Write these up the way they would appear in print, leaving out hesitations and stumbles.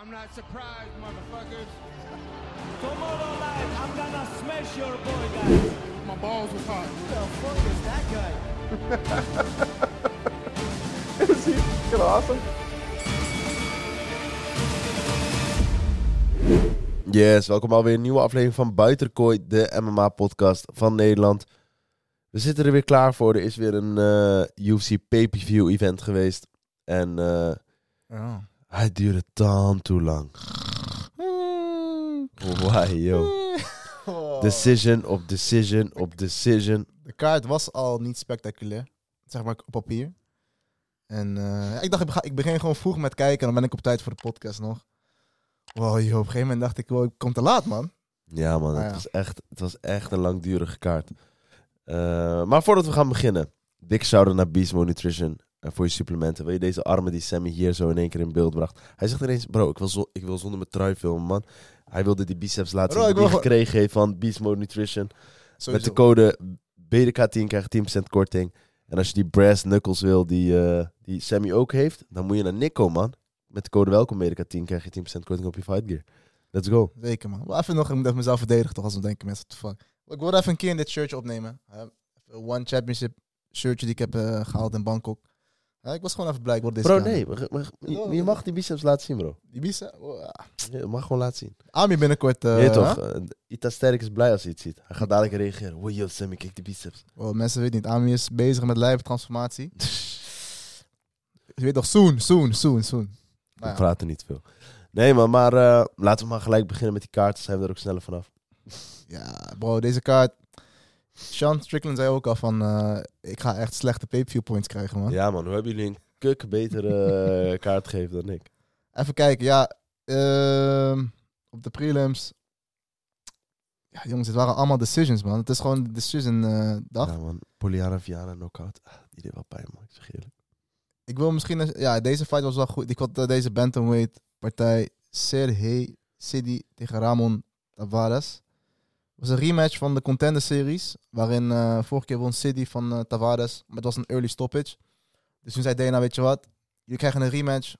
I'm not surprised, motherfuckers. Tomorrow night, I'm gonna smash your boy, guys. My balls was hot. Who the fuck is that guy? Is he fucking awesome? Yes, welkom alweer een nieuwe aflevering van Buitenkooi, de MMA-podcast van Nederland. We zitten er weer klaar voor. Er is weer een UFC pay-per-view event geweest. En hij duurde dan te lang. Why, yo. Decision op decision op decision. De kaart was al niet spectaculair, zeg maar op papier. En ik dacht, ik begin gewoon vroeg met kijken en dan ben ik op tijd voor de podcast nog. Wow, joh, op een gegeven moment dacht ik, wow, ik kom te laat, man. Ja, man, Ah, het was echt een langdurige kaart. Maar voordat we gaan beginnen, dik shout-out naar Beast Mode Nutrition voor je supplementen. Wil je deze armen die Sammy hier zo in één keer in beeld bracht? Hij zegt ineens, bro, ik wil zonder mijn trui filmen, man. Hij wilde die biceps laten zien die hij gekregen heeft van Beast Mode Nutrition. Sowieso. Met de code BDK10 krijg je 10% korting. En als je die brass knuckles wil die Sammy ook heeft, dan moet je naar Nico, man. Met de code welkom BDK10 krijg je 10% korting op je fight gear. Let's go. Zeker, man. Maar even nog, ik moet even mezelf verdedigen, toch, als we denken mensen, what the fuck. Ik wilde even een keer in dit shirtje opnemen. One Championship shirtje die ik heb gehaald in Bangkok. Ik was gewoon even blij, ik wilde deze Bro, kamer. nee. Je mag die biceps laten zien, bro. Die bicep? Oh, ja. Je mag gewoon laten zien. Ami binnenkort. Je weet toch, Ita Sterk is blij als hij het ziet. Hij gaat dadelijk reageren. Wow, yo, Sammy, kijk die biceps. Oh, mensen weten niet, Ami is bezig met lijftransformatie. Je weet toch, soon. We praten niet veel. Nee, man, maar laten we maar gelijk beginnen met die kaart. Dan zijn we er ook sneller vanaf. Ja, bro, deze kaart. Sean Strickland zei ook al van, ik ga echt slechte pay-per-view points krijgen, man. Ja, man, hoe hebben jullie een kuk betere kaart gegeven dan ik? Even kijken, ja. Op de prelims. Ja, jongens, het waren allemaal decisions, man. Het is gewoon de decision dag. Ja, man, Poliana Viana knockout. Die deed wel pijn, man. Ik zeg eerlijk. Ik wil misschien... Ja, deze fight was wel goed. Ik had deze bantamweight partij Sergey Sidi tegen Ramon Tavares. Het was een rematch van de Contender Series. Waarin vorige keer won Sidi van Tavares. Maar het was een early stoppage. Dus toen zei Dana, weet je wat? Jullie krijgen een rematch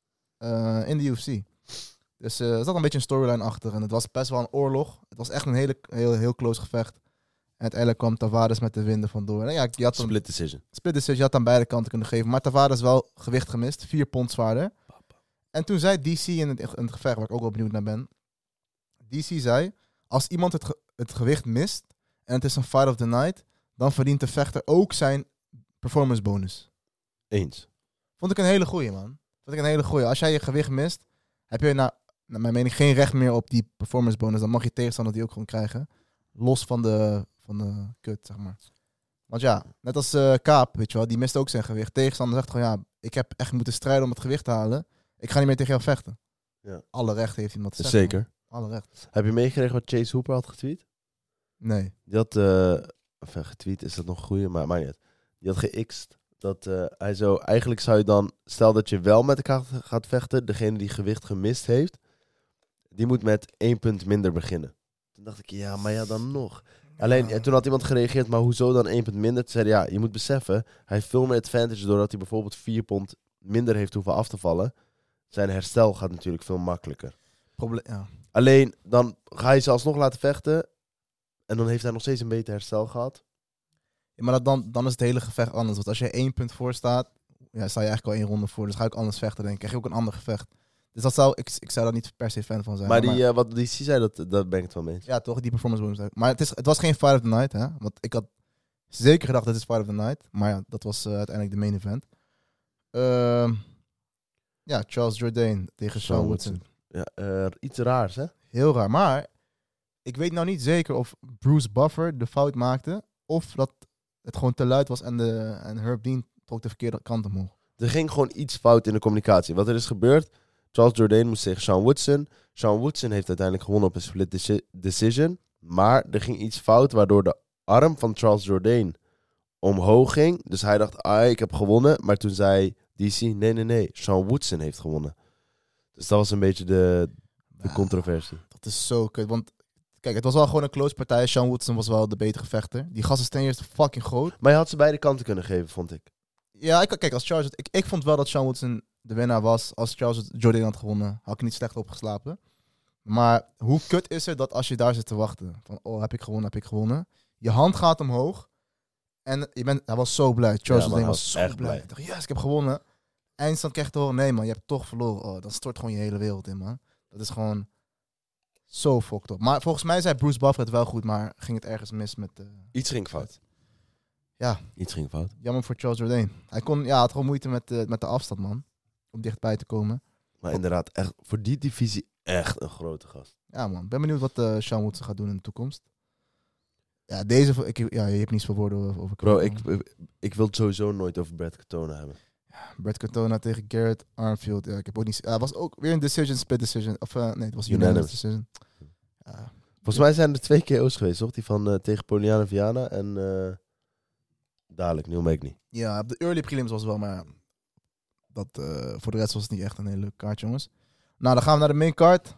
in de UFC. Dus er zat een beetje een storyline achter. En het was best wel een oorlog. Het was echt een heel close gevecht. En uiteindelijk kwam Tavares met de winden vandoor. En ja, je had Split decision. Split decision, je had aan beide kanten kunnen geven. Maar Tavares wel gewicht gemist. 4 pond zwaarder. En toen zei DC in het gevecht, waar ik ook wel benieuwd naar ben. DC zei, als iemand het gewicht mist en het is een fight of the night, dan verdient de vechter ook zijn performance bonus. Eens. Vond ik een hele goeie, man. Als jij je gewicht mist, heb je naar mijn mening geen recht meer op die performance bonus. Dan mag je tegenstander die ook gewoon krijgen. Los van de kut, zeg maar. Want ja, net als Kaap, weet je wel, die mist ook zijn gewicht. Tegenstander zegt gewoon, ja, ik heb echt moeten strijden om het gewicht te halen. Ik ga niet meer tegen jou vechten. Ja. Alle recht heeft iemand te zeggen. Zeker. Man. Alle recht. Heb je meegekregen wat Chase Hooper had getweet? Nee. Die had, getweet is dat nog een goeie, maar niet uit. Die had gext dat hij zo, eigenlijk zou je dan, stel dat je wel met elkaar gaat vechten, degene die gewicht gemist heeft, die moet met 1 punt minder beginnen. Toen dacht ik, ja, maar ja, dan nog. Alleen, toen had iemand gereageerd, maar hoezo dan 1 punt minder? Toen zei hij, ja, je moet beseffen, hij heeft veel meer advantage doordat hij bijvoorbeeld 4 pond minder heeft hoeven af te vallen. Zijn herstel gaat natuurlijk veel makkelijker. Ja. Alleen, dan ga je ze alsnog laten vechten en dan heeft hij nog steeds een beter herstel gehad. Ja, maar dan is het hele gevecht anders. Want als je 1 punt voor staat, ja, sta je eigenlijk al 1 ronde voor. Dus ga ik anders vechten, denk ik. Krijg je ook een ander gevecht. Dus dat zou, ik zou daar niet per se fan van zijn. Maar wat DC zei, dat ben ik het wel mee eens. Ja, toch, die performance bonus. Maar het was geen fight of the night, hè. Want ik had zeker gedacht, dat is fight of the night. Maar ja, dat was uiteindelijk de main event. Ja, Charles Jourdain tegen Sean Woodson. Ja, iets raars, hè? Heel raar. Maar ik weet nou niet zeker of Bruce Buffer de fout maakte. Of dat het gewoon te luid was en Herb Dean trok de verkeerde kant omhoog. Er ging gewoon iets fout in de communicatie. Wat er is gebeurd, Charles Jourdain moest tegen Sean Woodson. Sean Woodson heeft uiteindelijk gewonnen op een split decision. Maar er ging iets fout, waardoor de arm van Charles Jourdain omhoog ging. Dus hij dacht, ik heb gewonnen. Maar toen zei DC, nee, Sean Woodson heeft gewonnen. Dus dat was een beetje de controversie. Dat is zo kut, want kijk, het was wel gewoon een close partij. Sean Woodson was wel de betere vechter. Die gast is ten eerste fucking groot. Maar je had ze beide kanten kunnen geven, vond ik. Ja, kijk, als Charles... Ik vond wel dat Sean Woodson de winnaar was. Als Charles Jourdain had gewonnen, had ik niet slecht opgeslapen. Maar hoe kut is het dat als je daar zit te wachten? Van, oh, heb ik gewonnen? Je hand gaat omhoog. En hij was zo blij. Charles Jourdain was zo echt blij. blij. Ik dacht, yes, ik heb gewonnen. Eindstand krijg je te horen, nee man, je hebt toch verloren. Oh, dan stort gewoon je hele wereld in, man. Dat is gewoon zo fucked up. Maar volgens mij zei Bruce Buffer het wel goed, maar ging het ergens mis met... Iets ging fout. Ja. Iets ging fout. Jammer voor Charles Jourdain. Hij had gewoon moeite met de afstand, man. Om dichtbij te komen. Maar inderdaad, echt voor die divisie echt een grote gast. Ja, man. Ben benieuwd wat Sean Woodson gaat doen in de toekomst. Ja, je hebt niet zoveel woorden over. Bro, ik wil het sowieso nooit over Brad Katona hebben. Brad Katona tegen Garrett Armfield. Ja, ik heb ook niet... Het was ook weer een split decision. Of nee, het was unanimous decision. Ja. Volgens mij zijn er 2 KO's geweest, toch? Die van tegen Poliana Viana en dadelijk, Neil Magny. Ja, de early prelims was wel, maar voor de rest was het niet echt een hele leuke kaart, jongens. Nou, dan gaan we naar de main card.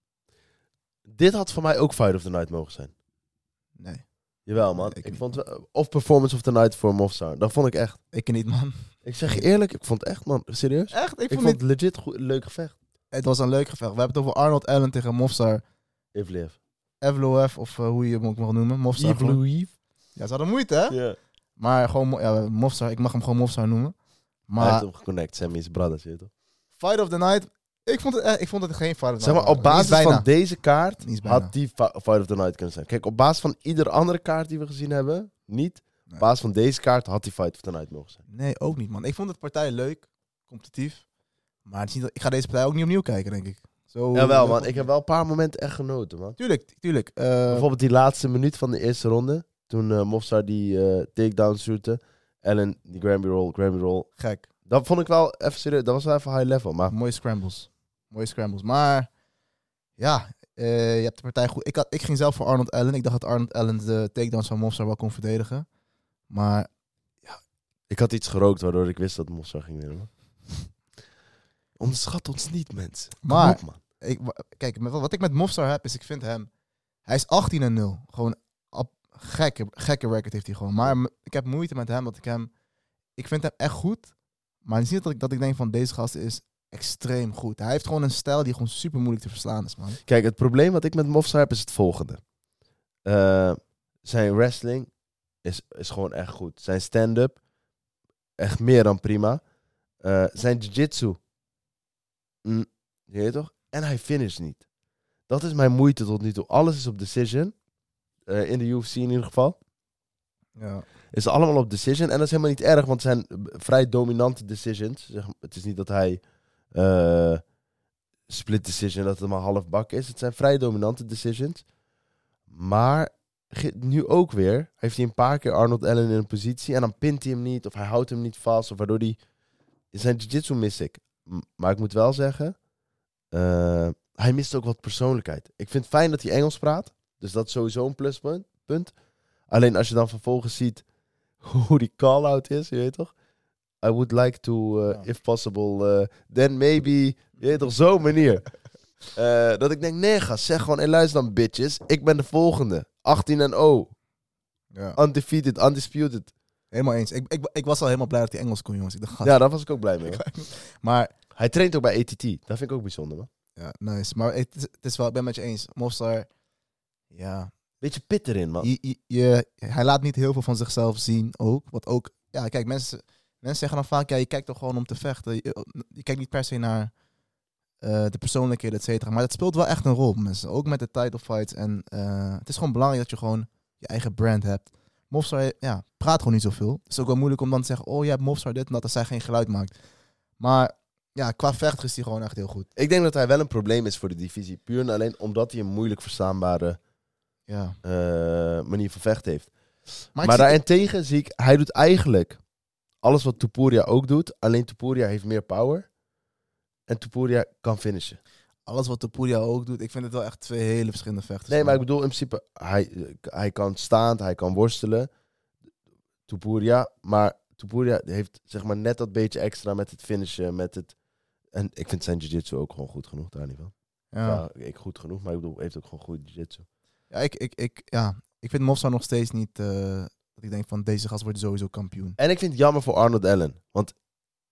Dit had voor mij ook Fight of the Night mogen zijn. Nee. Jawel, man. Nee, ik ik niet, vond of Performance of the Night voor Mofsar. Dat vond ik echt. Ik niet, man. Ik zeg je eerlijk, ik vond het echt, man. Serieus? Echt? Ik vond het legit goed, leuk gevecht. Het was een leuk gevecht. We hebben het over Arnold Allen tegen Mofsar Evlev. Evloev, of hoe je hem ook mag noemen. Mofsar. gewoon. Ja. Ja, ze hadden moeite, hè? Maar gewoon, Mofsar. Ik mag hem gewoon Mofsar noemen. Hij heeft Maar hem geconnect, Sammy's brothers, je weet toch? Fight of the Night, ik vond het geen Fight of the Zeg maar, Night. op basis van deze kaart Niet bijna. had die Fight of the Night kunnen zijn. Kijk, op basis van iedere andere kaart die we gezien hebben, niet. Nee. Op basis van deze kaart had die Fight of the Night mogen zijn. Nee, ook niet, man. Ik vond het partij leuk, competitief. Maar het is niet dat, ik ga deze partij ook niet opnieuw kijken, denk ik. Jawel, man. Ik heb wel een paar momenten echt genoten, man. Tuurlijk. Bijvoorbeeld die laatste minuut van de eerste ronde. Toen Mofsar die takedown shootte. Allen die Grammy roll. Gek. Dat vond ik wel even serieus. Dat was wel even high level. Maar Mooie scrambles. Maar ja, je hebt de partij goed. Ik ging zelf voor Arnold Allen. Ik dacht dat Arnold Allen de takedowns van Mofsar wel kon verdedigen. Maar ik had iets gerookt waardoor ik wist dat Mofsar ging winnen, man. Onderschat ons niet, mensen. Kom Maar- op, man. kijk, wat ik met Mofsar heb, is ik vind hem... Hij is 18-0. Gewoon gekke record heeft hij gewoon. Maar ik heb moeite met hem, dat ik vind hem echt goed. Maar het is niet dat ik denk van deze gast is extreem goed. Hij heeft gewoon een stijl die gewoon super moeilijk te verslaan is, man. Kijk, het probleem wat ik met Mofsar heb is het volgende. Zijn wrestling is gewoon echt goed. Zijn stand-up, echt meer dan prima. Zijn jiu-jitsu, je weet toch? En hij finisht niet. Dat is mijn moeite tot nu toe. Alles is op decision. In de UFC in ieder geval. Ja. Is allemaal op decision. En dat is helemaal niet erg, want het zijn vrij dominante decisions. Zeg, het is niet dat hij split decision, dat het maar half bak is. Het zijn vrij dominante decisions. Maar nu ook weer heeft hij een paar keer Arnold Allen in een positie en dan pint hij hem niet of hij houdt hem niet vast of waardoor hij... Zijn jiu-jitsu mis ik. Maar ik moet wel zeggen, hij mist ook wat persoonlijkheid. Ik vind het fijn dat hij Engels praat. Dus dat is sowieso een pluspunt. Alleen als je dan vervolgens ziet hoe die call-out is, je weet toch? I would like to, if possible, then maybe, je weet toch, zo'n manier. Dat ik denk, nee gast, zeg gewoon, luister dan bitches, ik ben de volgende. 18-0. Ja. Undefeated, undisputed. Helemaal eens. Ik was al helemaal blij dat hij Engels kon, jongens. Ik dacht, gast. Ja, daar was ik ook blij mee. Hoor. Maar Hij traint ook bij ATT. Dat vind ik ook bijzonder, man. ja, nice. Maar het is wel, ik ben het met je eens. Mofsar, ja. Beetje pit erin, man. Hij laat niet heel veel van zichzelf zien ook. Wat ook, ja, kijk, mensen zeggen dan vaak, ja, je kijkt toch gewoon om te vechten. Je kijkt niet per se naar de persoonlijkheden, et cetera. Maar dat speelt wel echt een rol, mensen. Ook met de title fights. En het is gewoon belangrijk dat je gewoon je eigen brand hebt. Mofsar, ja, praat gewoon niet zoveel. Het is ook wel moeilijk om dan te zeggen, oh, je hebt Mofsar dit en dat, als hij geen geluid maakt. Maar ja, qua vechter is hij gewoon echt heel goed. Ik denk dat hij wel een probleem is voor de divisie. Puur en alleen omdat hij een moeilijk verstaanbare Ja. manier van vechten heeft. Maar Maar daarentegen zie ik, hij doet eigenlijk alles wat Topuria ook doet. Alleen Topuria heeft meer power. En Topuria kan finishen. alles wat Topuria ook doet, ik vind het wel echt 2 hele verschillende vechters. Nee, maar ik bedoel in principe, hij kan staand, hij kan worstelen. Topuria, maar Topuria heeft zeg maar net dat beetje extra met het finishen, met het... En ik vind zijn jiu-jitsu ook gewoon goed genoeg, daar niet van. Ja, ik goed genoeg, maar ik bedoel, heeft ook gewoon goede jiu-jitsu. Ja, ik vind Mofsar nog steeds niet dat ik denk van deze gast wordt sowieso kampioen. En ik vind het jammer voor Arnold Allen, want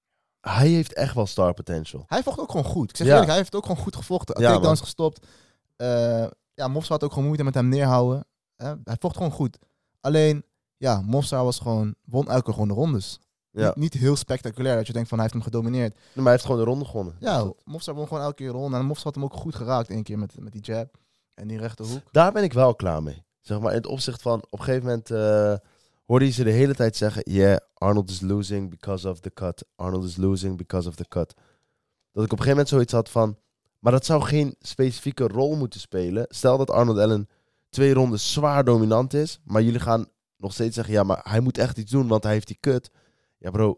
hij heeft echt wel star potential. Hij vocht ook gewoon goed. Ik zeg Ja. eerlijk, hij heeft ook gewoon goed gevochten. Ja, Takedowns man. gestopt. Mofsar had ook gewoon moeite met hem neerhouden. Hij vocht gewoon goed. Alleen, ja, Mofsar won elke keer gewoon de rondes. Ja. Niet heel spectaculair dat je denkt van hij heeft hem gedomineerd. Maar hij heeft gewoon de ronde gewonnen. Ja, Dus Mofsar won gewoon elke keer een ronde. En Mofsar had hem ook goed geraakt één keer met die jab. En die rechterhoek. daar ben ik wel klaar mee. Zeg maar in het opzicht van, op een gegeven moment hoorde je ze de hele tijd zeggen, yeah, Arnold is losing because of the cut. Arnold is losing because of the cut. Dat ik op een gegeven moment zoiets had van, maar dat zou geen specifieke rol moeten spelen. Stel dat Arnold Allen 2 rondes zwaar dominant is, maar jullie gaan nog steeds zeggen, ja, maar hij moet echt iets doen, want hij heeft die cut. Ja, bro,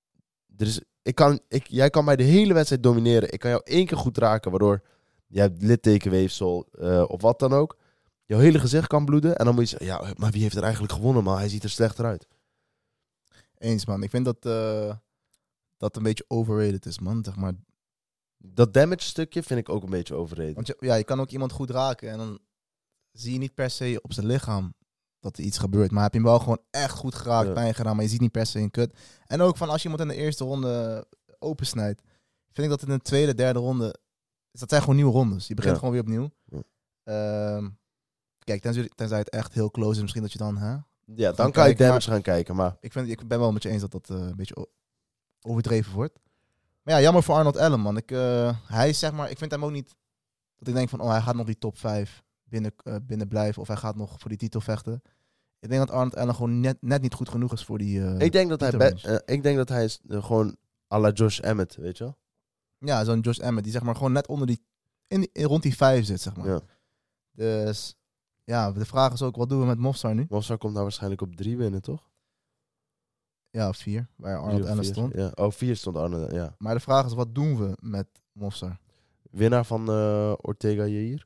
jij kan mij de hele wedstrijd domineren. Ik kan jou 1 keer goed raken, waardoor jij hebt littekenweefsel of wat dan ook. Jouw hele gezicht kan bloeden. En dan moet je zeggen, ja, maar wie heeft er eigenlijk gewonnen, man? Hij ziet er slechter uit. Eens, man. Ik vind dat een beetje overrated is, man. Zeg maar. Dat damage stukje vind ik ook een beetje overrated. Want je kan ook iemand goed raken en dan zie je niet per se op zijn lichaam dat er iets gebeurt. Maar heb je hem wel gewoon echt goed geraakt, Ja. pijn gedaan, maar je ziet niet per se een kut. En ook van als je iemand in de eerste ronde opensnijdt, vind ik dat in de tweede, derde ronde, dat zijn gewoon nieuwe rondes. Je begint Ja. gewoon weer opnieuw. Ja. Kijk, tenzij het echt heel close is, misschien dat je dan... Ja, dan Gaan kan je kijken, damage gaan kijken, maar... Ik ben wel met je eens dat een beetje overdreven wordt. Maar ja, jammer voor Arnold Allen, man. Hij is zeg maar, ik vind hem ook niet dat ik denk van, hij gaat nog die top 5 binnen blijven of hij gaat nog voor die titel vechten. Ik denk dat Arnold Allen gewoon net niet goed genoeg is voor die... ik denk dat titelrange. ik denk dat hij is gewoon à la Josh Emmett, weet je wel? Ja, zo'n Josh Emmett, die zeg maar gewoon net onder die... rond die 5 zit, zeg maar. Ja. Dus ja, de vraag is ook, wat doen we met Mofsar nu? Mofsar komt nou waarschijnlijk op 3 winnen, toch? Ja, 4, waar 3 Arnold of Allen 4. stond. Ja. Oh, 4 stond Arnold, ja. Maar de vraag is, wat doen we met Mofsar? Winnaar van Ortega Yair.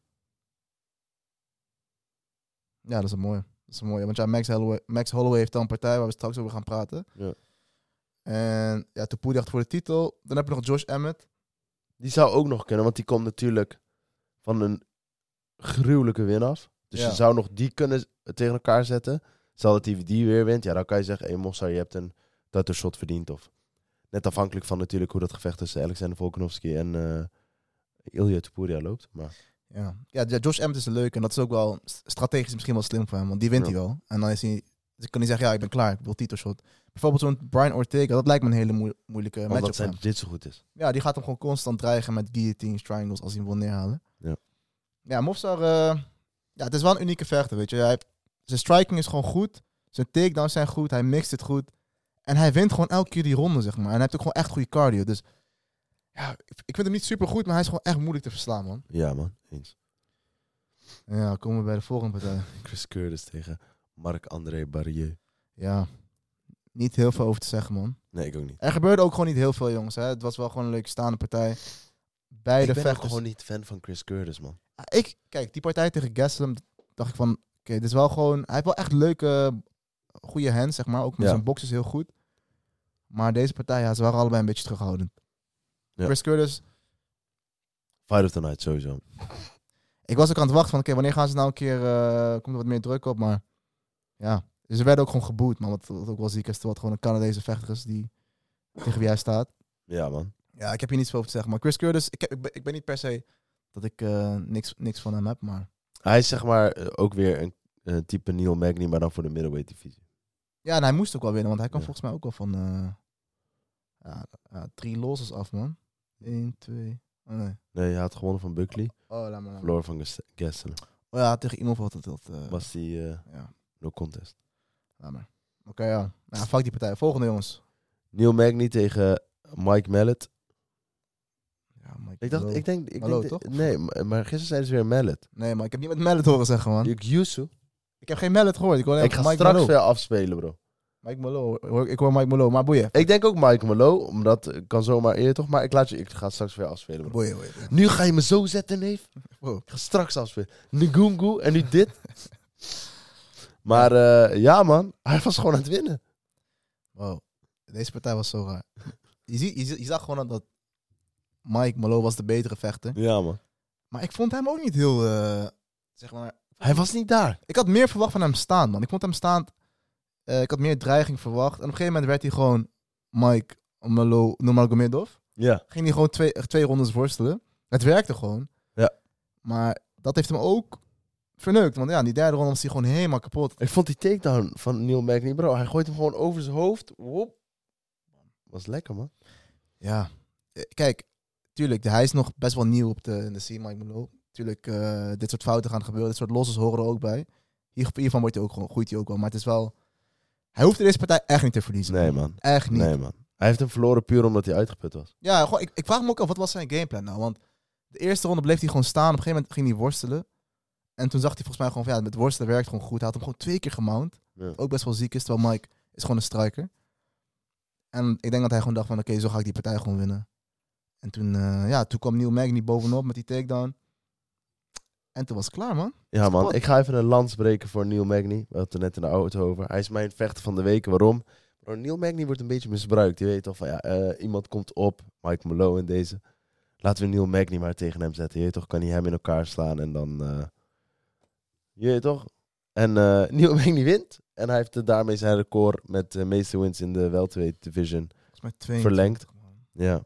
Ja, dat is een mooie. Want ja, Max Holloway heeft dan een partij waar we straks over gaan praten. Ja. En ja, Topuria voor de titel. Dan heb je nog Josh Emmett. Die zou ook nog kunnen, want die komt natuurlijk van een gruwelijke win af. Dus Ja. je zou nog die kunnen tegen elkaar zetten. Stel dat hij die weer wint, ja, dan kan je zeggen, hey Mofsar, je hebt een title shot verdiend. Of net afhankelijk van natuurlijk hoe dat gevecht tussen Alexander Volkanovski en Ilya Topuria loopt. Maar Ja, Josh Emmett is leuk. En dat is ook wel strategisch misschien wel slim voor hem. Want die wint Ja. hij wel. En dan is hij... Dus kan hij zeggen, ja, ik ben klaar. Ik wil titelshot. Bijvoorbeeld zo'n Brian Ortega. Dat lijkt me een hele moeilijke matchup omdat voor zijn hem. dit zo goed is. Ja, die gaat hem gewoon constant dreigen met guillotines, triangles als hij hem wil neerhalen. Ja. Ja, Mofsar... ja, het is wel een unieke vechter, weet je. Zijn striking is gewoon goed. Zijn takedowns zijn goed. Hij mixt het goed. En hij wint gewoon elke keer die ronde, zeg maar. En hij heeft ook gewoon echt goede cardio. Dus ja, ik vind hem niet super goed, maar hij is gewoon echt moeilijk te verslaan, man. Ja man, eens. Ja, komen we bij de volgende partij. Chris Curtis tegen Marc-André Barrier. Ja, niet heel veel over te zeggen, man. Nee, ik ook niet. Er gebeurde ook gewoon niet heel veel, jongens. Hè. Het was wel gewoon een leuke staande partij. Beide Ik ben ook vechters. gewoon niet fan van Chris Curtis, man. Kijk, die partij tegen Gastelum dacht ik van... Oké, dit is wel gewoon... Hij heeft wel echt leuke, goede hands, zeg maar. Ook met Ja. zijn box is heel goed. Maar deze partij, ja, ze waren allebei een beetje terughoudend. Ja. Chris Curtis... Fight of the night, sowieso. Ik was ook aan het wachten van... Oké, wanneer gaan ze nou een keer... komt er wat meer druk op, maar... Ja, ze werden ook gewoon geboet, man. Wat ook wel ziek is. Wat gewoon een Canadese vechter is die... Tegen wie hij staat. Ja, man. Ja, ik heb hier niets over te zeggen. Maar Chris Curtis, ik ben niet per se dat ik niks van hem heb, maar... Hij is zeg maar ook weer een type Neil Magny, maar dan voor de middleweight divisie. Ja, en hij moest ook wel winnen, want hij kan Ja. volgens mij ook wel van 3 losses af, man. 1, 2... Oh, nee. Nee, hij had gewonnen van Buckley. Oh, laat maar. Verloor van Gastelum. Oh ja, tegen iemand had het dat... Was die Ja, no contest. laat maar. Oké, ja. Nou, fuck die partij. Volgende, jongens. Neil Magny tegen Mike Mallet. Ja, Mike Ik dacht, Malone. ik denk... Malone, toch? Nee, maar gisteren zeiden ze weer Mallet. Nee, maar ik heb niet met Mallet horen zeggen, man. Yusu. Ik heb geen Mallet gehoord. Ik hoor alleen Ik ga Mike straks Malone. weer afspelen, bro. Mike Malone. Ik hoor Mike Malone, maar boeien. Ik denk ook Mike Malone, omdat kan zomaar eerder toch. Maar ik ga straks weer afspelen, bro. Boeien. Nu ga je me zo zetten, neef. Wow. Ik ga straks afspelen. Ngungu en nu dit. Maar ja, man. Hij was gewoon aan het winnen. Wow. Deze partij was zo raar. Je zag gewoon dat Mike Malone was de betere vechter. Ja, man. Maar ik vond hem ook niet heel... zeg maar... Hij was niet daar. Ik had meer verwacht van hem staan, man. Ik vond hem staand... ik had meer dreiging verwacht. En op een gegeven moment werd hij gewoon Mike Nurmagomedov. Ja. Ging hij gewoon twee rondes worstelen. Het werkte gewoon. Ja. Maar dat heeft hem ook verneukt. Want ja, in die derde ronde was hij gewoon helemaal kapot. Ik vond die takedown van Neil Magny, bro. Hij gooit hem gewoon over zijn hoofd. Wop. Was lekker, man. Ja. Kijk, tuurlijk, hij is nog best wel nieuw in de scene, Mike Malone. Tuurlijk, dit soort fouten gaan gebeuren. Dit soort losses horen er ook bij. Hiervan wordt hij ook gewoon, groeit hij ook wel. Maar het is wel... Hij hoeft deze partij echt niet te verliezen. Nee, man. Echt niet. Nee, man. Hij heeft hem verloren puur omdat hij uitgeput was. Ja, gewoon, ik vraag me ook af, wat was zijn gameplan nou? Want de eerste ronde bleef hij gewoon staan. Op een gegeven moment ging hij worstelen. En toen zag hij volgens mij gewoon van, ja, met worstelen werkt gewoon goed. Hij had hem gewoon 2 keer gemount. Ja. Ook best wel ziek is, terwijl Mike is gewoon een striker. En ik denk dat hij gewoon dacht van, oké, zo ga ik die partij gewoon winnen. En toen kwam Neil Magny bovenop met die takedown. En toen was het klaar, man. Ja, man. Spot. Ik ga even een lans breken voor Neil Magny. We hadden het er net in de auto over. Hij is mijn vechter van de week. Waarom? Bro, Neil Magny wordt een beetje misbruikt. Je weet toch van, ja, iemand komt op. Mike Malone in deze. Laten we Neil Magny maar tegen hem zetten. Je weet toch, kan hij hem in elkaar slaan en dan... je weet toch? En Neil Magny wint. En hij heeft daarmee zijn record met de meeste wins in de welterweight division Volgens mij 22, verlengd. man. Ja.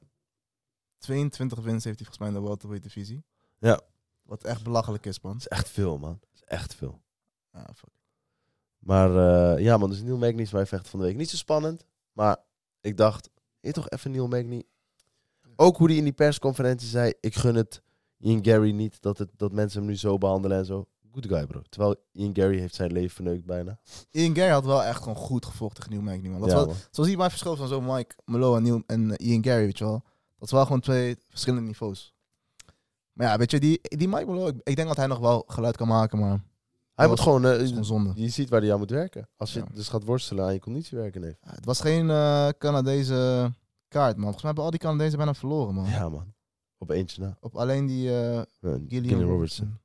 22 wins heeft hij volgens mij in de welterweight divisie. Ja. Wat echt belachelijk is, man. Dat is echt veel, man. Dat is echt veel. Ja, fuck. Maar ja, man. Dus Neil Magny is mijn vechter van de week. Niet zo spannend. Maar ik dacht, je toch even Neil Magny. Ook hoe hij in die persconferentie zei, ik gun het Ian Gary niet dat mensen hem nu zo behandelen en zo. Good guy, bro. Terwijl Ian Gary heeft zijn leven verneukt bijna. Ian Gary had wel echt gewoon goed gevochten tegen Neil Magny, man. Dat Ja, was, man. zo zie je maar verschil van zo Mike Malone en Ian Gary, weet je wel. Dat is wel gewoon 2 verschillende niveaus. Maar ja, weet je, die Mike Malone, ik denk dat hij nog wel geluid kan maken, maar Hij dat moet gewoon... is gewoon zonde. je ziet waar hij aan moet werken. Als je Ja. dus gaat worstelen aan je conditie werken, nee. Ja, het was geen Canadese kaart, man. Volgens mij hebben al die Canadezen bijna verloren, man. Ja, man. Op eentje na. Op alleen die Ja, Gillian Robertson.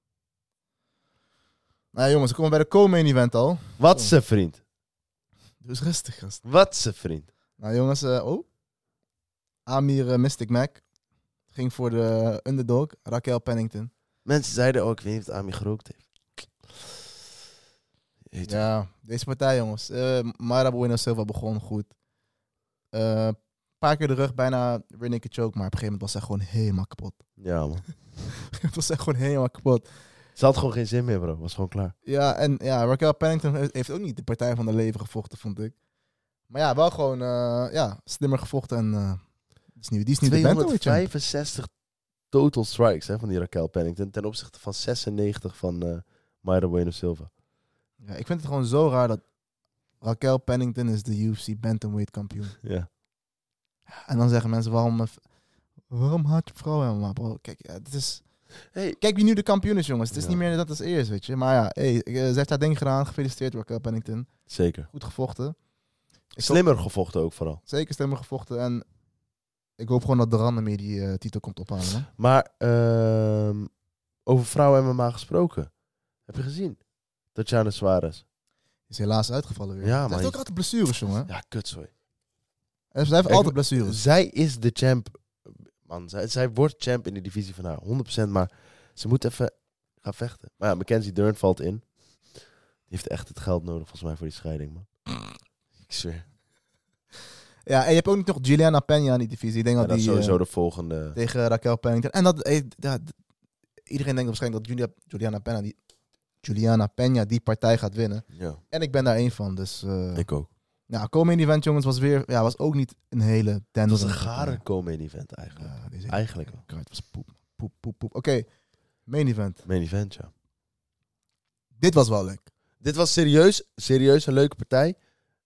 Nou ja, jongens, we komen bij de co-main event al. Wat ze vriend. Dus rustig, gast. Wat ze vriend. Nou jongens, Amir Mystic Mac ging voor de underdog, Raquel Pennington. Mensen zeiden ook, ik weet niet of Ami gerookt heeft. Jeetje. Ja, deze partij jongens. Mayra Bueno Silva begon goed. Een paar keer de rug, bijna weer een keer choke, maar op een gegeven moment was zij gewoon helemaal kapot. Ja, man. Het was echt gewoon helemaal kapot. Ze had gewoon geen zin meer, bro. Was gewoon klaar. Ja, en ja, Raquel Pennington heeft ook niet de partij van haar leven gevochten, vond ik. Maar ja, wel gewoon slimmer gevochten en die is nu de bantamweight champ. 265 total strikes hè, van die Raquel Pennington ten opzichte van 96 van Mayra Bueno Silva. Ja, ik vind het gewoon zo raar dat Raquel Pennington is de UFC bantamweight kampioen. Ja. En dan zeggen mensen, waarom haat je vrouwen? Maar bro, kijk, ja, dit is... Hey. Kijk wie nu de kampioen is, jongens. Het is Ja. niet meer dat als eerst, weet je. Maar ja, ze heeft haar ding gedaan. Gefeliciteerd, Raquel Pennington. Zeker. Goed gevochten. Slimmer gevochten ook vooral. Zeker slimmer gevochten. En ik hoop gewoon dat de Randemir die titel komt ophalen. Man. Maar over vrouwen MMA gesproken. Heb je gezien? Tatjana Suarez. Is helaas uitgevallen weer. Ja, Ze maar heeft ook altijd blessures, jongen. Ja, kutzooi. Ze heeft Kijk, altijd blessures. Zij is de champ. Man, zij wordt champ in de divisie van haar. 100%. Maar ze moet even gaan vechten. Maar ja, Mackenzie Dern valt in. Die heeft echt het geld nodig volgens mij voor die scheiding, man. Ik zweer. Ja, en je hebt ook nog Juliana Peña in die divisie. Ik denk Ja, dat dat is die sowieso de volgende. tegen Raquel Pennington. En dat iedereen denkt waarschijnlijk dat Juliana Peña die partij gaat winnen. Ja, En ik ben daar één van. Dus ik ook. nou, komende event, jongens, was ook niet een hele Het was denderende een gare partij. co-main event eigenlijk. Ja, deze Eigenlijk wel. kaart was poep. Oké, main event. Main event, ja. Dit was wel leuk. Dit was serieus een leuke partij.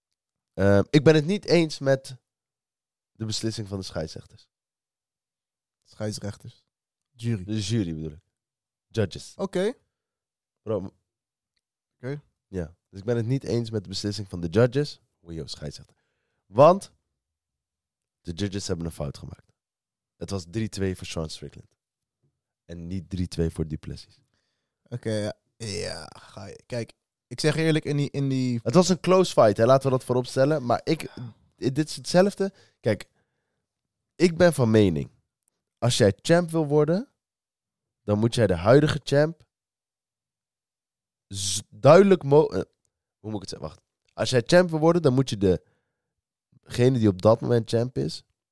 Ik ben het niet eens met de beslissing van de scheidsrechters. Scheidsrechters. Jury. De jury bedoel ik. Judges. Oké. Bro. Oké. Ja, dus ik ben het niet eens met de beslissing van de judges. Oei, scheidsrechter. Want de judges hebben een fout gemaakt. Het was 3-2 voor Sean Strickland. En niet 3-2 voor Duplessis. Oké, ja. Ga je. Kijk, ik zeg eerlijk, in die... Het was een close fight, hè? Laten we dat voorop stellen. Maar dit is hetzelfde. Kijk, ik ben van mening. Als jij champ wil worden, dan moet jij de huidige champ duidelijk... hoe moet ik het zeggen? Wacht. Als jij champ wil worden, dan moet je degene die op dat moment champ is,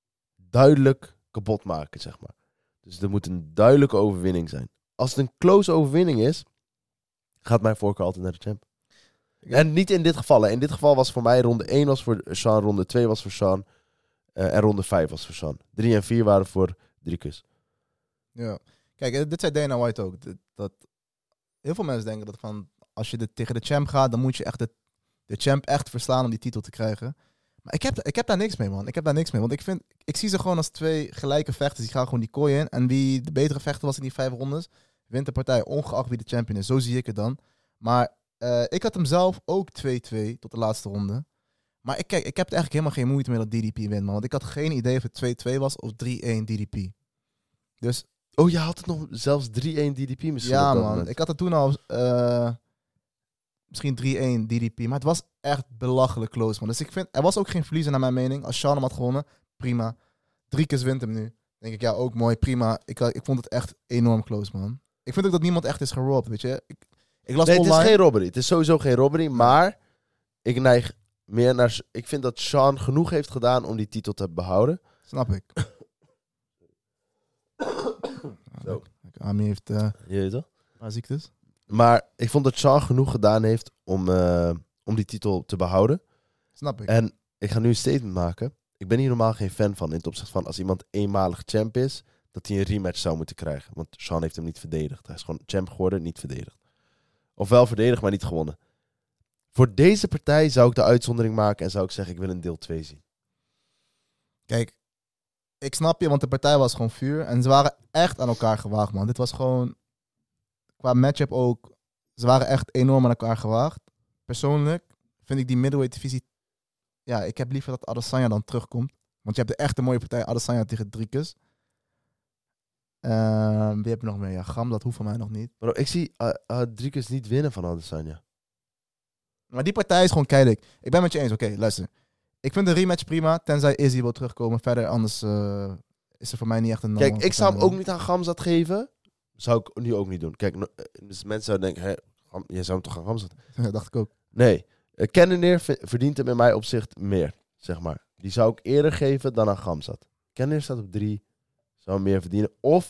duidelijk kapot maken, zeg maar. Dus er moet een duidelijke overwinning zijn. Als het een close overwinning is, gaat mijn voorkeur altijd naar de champ. En niet in dit geval. Hè. In dit geval was voor mij ronde 1 was voor Sean, ronde 2 was voor Sean en ronde 5 was voor Sean. 3 en 4 waren voor Dricus. Ja. Kijk, dit zei Dana White ook. Dat heel veel mensen denken dat van, als je tegen de champ gaat, dan moet je echt de champ echt verslaan om die titel te krijgen. Maar ik heb daar niks mee, man. Ik heb daar niks mee. Want ik zie ze gewoon als 2 gelijke vechters. Die gaan gewoon die kooi in. En wie de betere vechter was in die 5 rondes, wint de partij, ongeacht wie de champion is. Zo zie ik het dan. Maar ik had hem zelf ook 2-2 tot de laatste ronde. Maar ik heb eigenlijk helemaal geen moeite mee dat DDP wint, man. Want ik had geen idee of het 2-2 was of 3-1 DDP. Dus... Oh, je had het nog zelfs 3-1 DDP misschien. Ja, op dat man. moment. Ik had het toen al misschien 3-1 DDP. Maar het was echt belachelijk close, man. Dus ik vind, er was ook geen verliezer naar mijn mening. Als Sean hem had gewonnen, prima. Dricus wint hem nu. Denk ik, ja, ook mooi, prima. Ik vond het echt enorm close, man. Ik vind ook dat niemand echt is gerobbed, weet je. Ik las Nee, online... het is geen robbery. Het is sowieso geen robbery. Maar ik neig meer naar... Ik vind dat Sean genoeg heeft gedaan om die titel te behouden. Snap ik. Zo. Ami heeft Je weet toch? een paar ziektes. Maar ik vond dat Sean genoeg gedaan heeft om die titel te behouden. Snap ik. En ik ga nu een statement maken. Ik ben hier normaal geen fan van. In het opzicht van als iemand eenmalig champ is, dat hij een rematch zou moeten krijgen. Want Sean heeft hem niet verdedigd. Hij is gewoon champ geworden, niet verdedigd. Of wel verdedigd, maar niet gewonnen. Voor deze partij zou ik de uitzondering maken en zou ik zeggen, ik wil een deel 2 zien. Kijk, ik snap je, want de partij was gewoon vuur. En ze waren echt aan elkaar gewaagd, man. Dit was gewoon, qua matchup ook, ze waren echt enorm aan elkaar gewaagd. Persoonlijk vind ik die middleweight divisie, ja, ik heb liever dat Adesanya dan terugkomt. Want je hebt de echte mooie partij, Adesanya tegen Dricus. Wie heb je nog meer? Ja, Gram, dat hoeft van mij nog niet. Bro, ik zie Dricus niet winnen van Adesanya. Maar die partij is gewoon keilijk. Ik ben met je eens, oké, luister. Ik vind de rematch prima, tenzij Izzy wil terugkomen. Verder, anders is er voor mij niet echt een... Kijk, ik zou hem ook niet aan Gamzat geven. Zou ik nu ook niet doen. Kijk, dus mensen zouden denken, jij zou hem toch aan Gamzat... Ja, dacht ik ook. Nee, Cannonier verdient hem in mijn opzicht meer, zeg maar. Die zou ik eerder geven dan aan Gamzat. Cannonier staat op 3, zou meer verdienen. Of,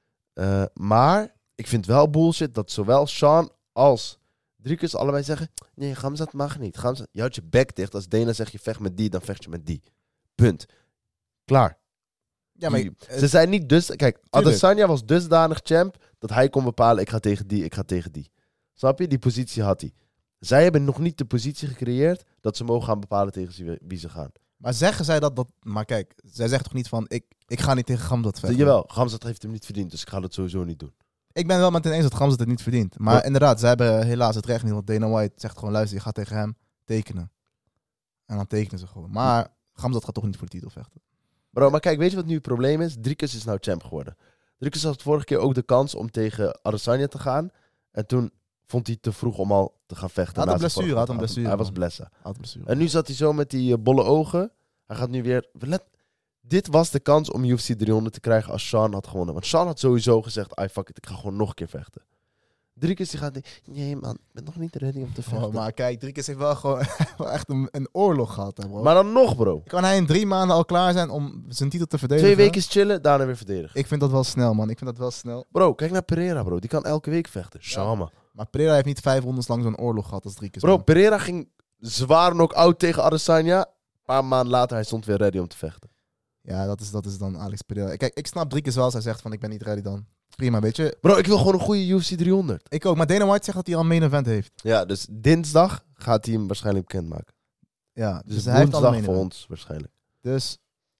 maar ik vind wel bullshit dat zowel Sean als Dricus allebei zeggen, nee, Gamzat mag niet. Gamzat, je houdt je bek dicht. Als Dana zegt je vecht met die, dan vecht je met die. Punt. Klaar. Ja, maar... Ze zijn niet dus... Kijk, Adesanya was dusdanig champ dat hij kon bepalen, ik ga tegen die, ik ga tegen die. Snap je? Die positie had hij. Zij hebben nog niet de positie gecreëerd dat ze mogen gaan bepalen tegen wie ze gaan. Maar zeggen zij dat... Maar kijk, zij zegt toch niet van... Ik ga niet tegen Gamzat vechten. Jawel, Gamzat heeft hem niet verdiend, dus ik ga dat sowieso niet doen. Ik ben wel met het eens dat Gamzat het niet verdient. Maar inderdaad, zij hebben helaas het recht niet. Want Dana White zegt gewoon, luister, je gaat tegen hem tekenen. En dan tekenen ze gewoon. Maar Gamzat gaat toch niet voor de titel vechten. Bro, maar kijk, weet je wat nu het probleem is? Dricus is nou champ geworden. Dricus had vorige keer ook de kans om tegen Adesanya te gaan. En toen vond hij te vroeg om al te gaan vechten. Hij had een blessure. Hij was blessa. Had een blessure. En nu zat hij zo met die bolle ogen. Hij gaat nu weer... Dit was de kans om UFC 300 te krijgen als Sean had gewonnen. Want Sean had sowieso gezegd, fuck it, ik ga gewoon nog een keer vechten. Dricus die gaat niet... Nee man, ik ben nog niet ready om te vechten. Oh, maar kijk, Dricus heeft wel gewoon wel echt een oorlog gehad. Hè, bro. Maar dan nog, bro. Kan hij in 3 maanden al klaar zijn om zijn titel te verdedigen? 2 weken chillen, daarna weer verdedigen. Ik vind dat wel snel, man. Ik vind dat wel snel. Bro, kijk naar Pereira, bro. Die kan elke week vechten. Shama. Maar Pereira heeft niet 5 rondes lang zo'n oorlog gehad als Dricus. Bro, man. Pereira ging zwaar knock-out tegen Adesanya. Een paar maanden later, hij stond weer ready om te vechten. Ja, dat is dan Alex Pereira. Kijk, ik snap Dricus wel als hij zegt van ik ben niet ready dan. Prima, weet je. Bro, ik wil gewoon een goede UFC 300. Ik ook, maar Dana White zegt dat hij al een main event heeft. Ja, dus dinsdag gaat hij hem waarschijnlijk bekendmaken. Ja, Dus hij heeft al een woensdag main voor event. ons waarschijnlijk. Dus,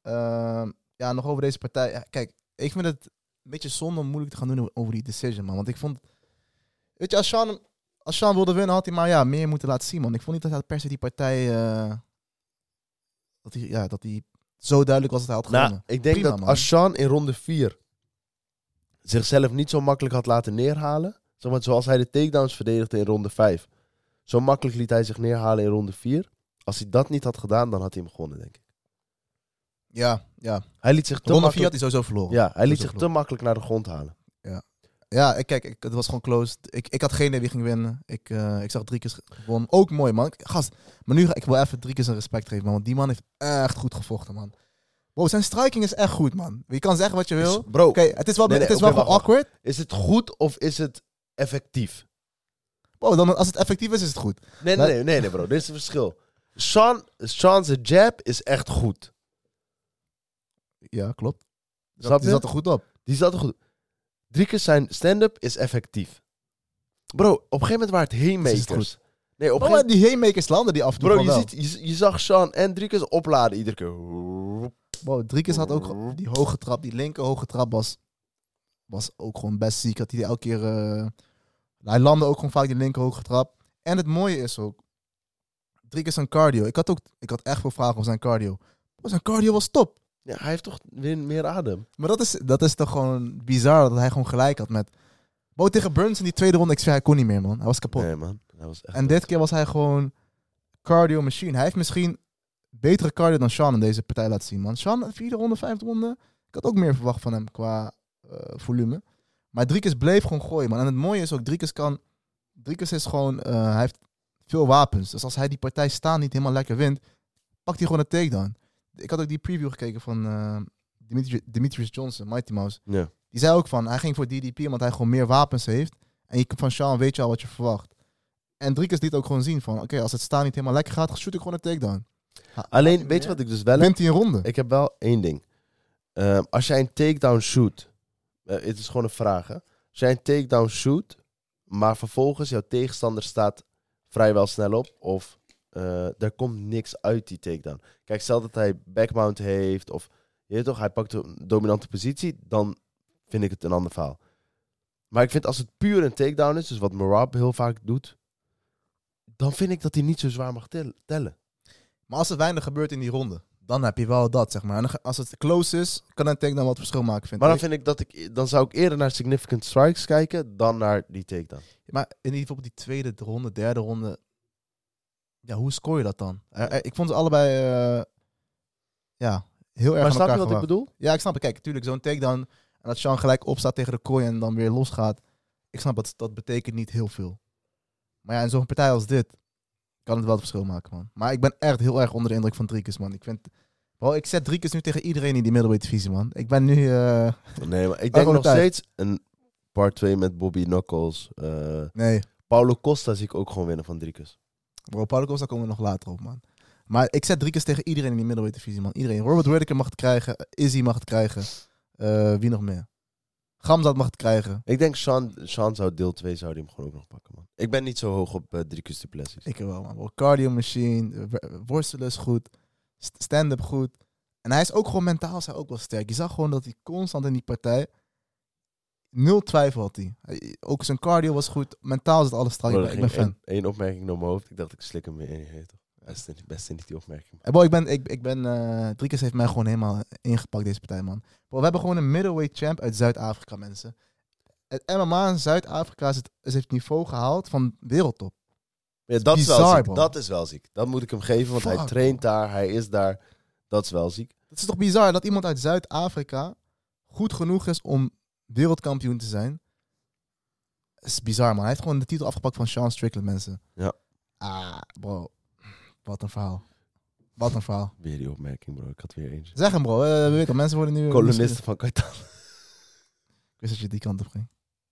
ja, nog over deze partij. Ja, kijk, ik vind het een beetje zonde om moeilijk te gaan doen over die decision, man. Want ik vond... Weet je, als Sean wilde winnen, had hij maar meer moeten laten zien, man. Ik vond niet dat hij per se die partij... dat hij zo duidelijk was dat hij had gewonnen. Nou, ik denk Prima, dat man. als Sean in ronde 4 zichzelf niet zo makkelijk had laten neerhalen, zeg maar, zoals hij de takedowns verdedigde in ronde 5, zo makkelijk liet hij zich neerhalen in ronde 4. Als hij dat niet had gedaan, dan had hij hem gewonnen, denk ik. Ja. Hij liet zich te Ronde 4 makkelijk... had hij sowieso verloren. Ja, hij liet Sowieso zich te makkelijk naar de grond halen. Ja, het was gewoon closed. Ik had geen idee wie ging winnen. Ik zag Dricus gewonnen. Ook mooi, man. Gast, maar nu ik wil even Dricus een respect geven, man. Want die man heeft echt goed gevochten, man. Bro, zijn striking is echt goed, man. Je kan zeggen wat je wil. Bro, Oké, het is wel, Nee, het is oké, wel gewoon wacht. awkward. is het goed of is het effectief? Bro, dan, als het effectief is het goed. Nee, bro. Dit is het verschil. Sean's jab is echt goed. Ja, klopt. Snap Die je? zat er goed op. Die zat er goed. Driekes zijn stand-up is effectief. Bro, op een gegeven moment waren het Is het haymakers. Nee, op een Bro, gegeven maar die haymakers landen die af en toe Bro, gewoon je, wel. ziet, je zag Sean en Driekes opladen iedere keer. Bro, Driekes had ook die hoge trap. Die linker hoge trap was ook gewoon best ziek. Dat hij die elke keer... hij landde ook gewoon vaak die linker hoge trap. En het mooie is ook... Driekes zijn cardio. Ik had echt veel vragen over zijn cardio. Bro, zijn cardio was top. Ja, hij heeft toch weer meer adem. Maar dat is toch gewoon bizar dat hij gewoon gelijk had met... Bro, tegen Burns in die tweede ronde, ik zweer, hij kon niet meer, man. Hij was kapot. Nee, man. Hij was echt En dit keer was hij gewoon cardio machine. Hij heeft misschien betere cardio dan Sean in deze partij laten zien, man. Sean, 4e ronde, 5e ronde. Ik had ook meer verwacht van hem qua volume. Maar Driekes bleef gewoon gooien, man. En het mooie is ook, Driekes is gewoon... hij heeft veel wapens. Dus als hij die partij staan niet helemaal lekker wint, pakt hij gewoon een takedown. Ik had ook die preview gekeken van Demetrius Johnson, Mighty Mouse. Ja. Die zei ook van, hij ging voor DDP omdat hij gewoon meer wapens heeft. En van Sean weet je al wat je verwacht. En Driekes liet ook gewoon zien van, oké, als het staan niet helemaal lekker gaat, shoot ik gewoon een takedown. Alleen, weet je wat ik dus wel heb? Wint hij een ronde. Ik heb wel één ding. Als jij een takedown shoot... het is gewoon een vraag, hè. Als jij een takedown shoot, maar vervolgens jouw tegenstander staat vrijwel snel op, of er komt niks uit die takedown. Kijk, stel dat hij backmount heeft, of je weet toch, hij pakt een dominante positie, dan vind ik het een ander verhaal. Maar ik vind als het puur een takedown is, dus wat Merab heel vaak doet, dan vind ik dat hij niet zo zwaar mag tellen. Maar als er weinig gebeurt in die ronde, dan heb je wel dat, zeg maar. En als het close is, kan een takedown wat verschil maken, vind Maar dan ik. vind ik dat dan zou ik eerder naar significant strikes kijken dan naar die takedown. Maar in ieder geval op die tweede ronde, derde ronde, ja, hoe scoor je dat dan? Ik vond ze allebei, heel erg Maar aan snap je elkaar wat ik gewaagd. bedoel? Ja, ik snap het. Kijk, natuurlijk zo'n takedown en dat Sean gelijk opstaat tegen de kooi en dan weer losgaat. Ik snap dat betekent niet heel veel. Maar ja, in zo'n partij als dit kan het wel het verschil maken, man. Maar ik ben echt heel erg onder de indruk van Driekes, man. Ik zet Driekes nu tegen iedereen in die middleweight divisie, man. Ik ben nu... Nee, maar ik denk gewoon nog tijd. steeds een part 2 met Bobby Knuckles. Nee, Paulo Costa zie ik ook gewoon winnen van Driekes. bro, Paulo Costa komen we nog later op, man. Maar ik zet Driekes tegen iedereen in die middleweight divisie, man. Iedereen. Robert Whittaker mag het krijgen. Izzy mag het krijgen. Wie nog meer? Gamzat mag het krijgen. Ik denk Sean zou deel 2 zou die hem gewoon ook nog pakken, man. Ik ben niet zo hoog op Driekes Duplessis. Ik wel, man. Bro, cardio machine. Worstelen is goed. Stand-up goed. En hij is ook gewoon mentaal is hij ook wel sterk. Je zag gewoon dat hij constant in die partij... Nul twijfel had hij. Ook zijn cardio was goed. Mentaal zit alles strak. Bro, er Ik ben ging fan. één opmerking door mijn hoofd. Ik dacht ik slik hem weer in. Je weet toch? Best niet die opmerking. En bro, ik ben Driekes heeft mij gewoon helemaal ingepakt deze partij, man. Bro, we hebben gewoon een middleweight champ uit Zuid-Afrika, mensen. Het MMA in Zuid-Afrika heeft het niveau gehaald van wereldtop. Ja, dat is wel bizar, ziek. bro. Dat is wel ziek. Dat moet ik hem geven, want hij Fuck, traint daar. Hij is daar. Dat is wel ziek. Het is toch bizar dat iemand uit Zuid-Afrika goed genoeg is om wereldkampioen te zijn. Het is bizar, man. Hij heeft gewoon de titel afgepakt van Sean Strickland, mensen. Ja. Bro. Wat een verhaal. Wat een verhaal. Weer die opmerking, bro. Ik had weer eentje. Zeg hem, bro. We weten, mensen worden nu... Kolonisten van Kaitan. Ik wist dat je die kant op ging.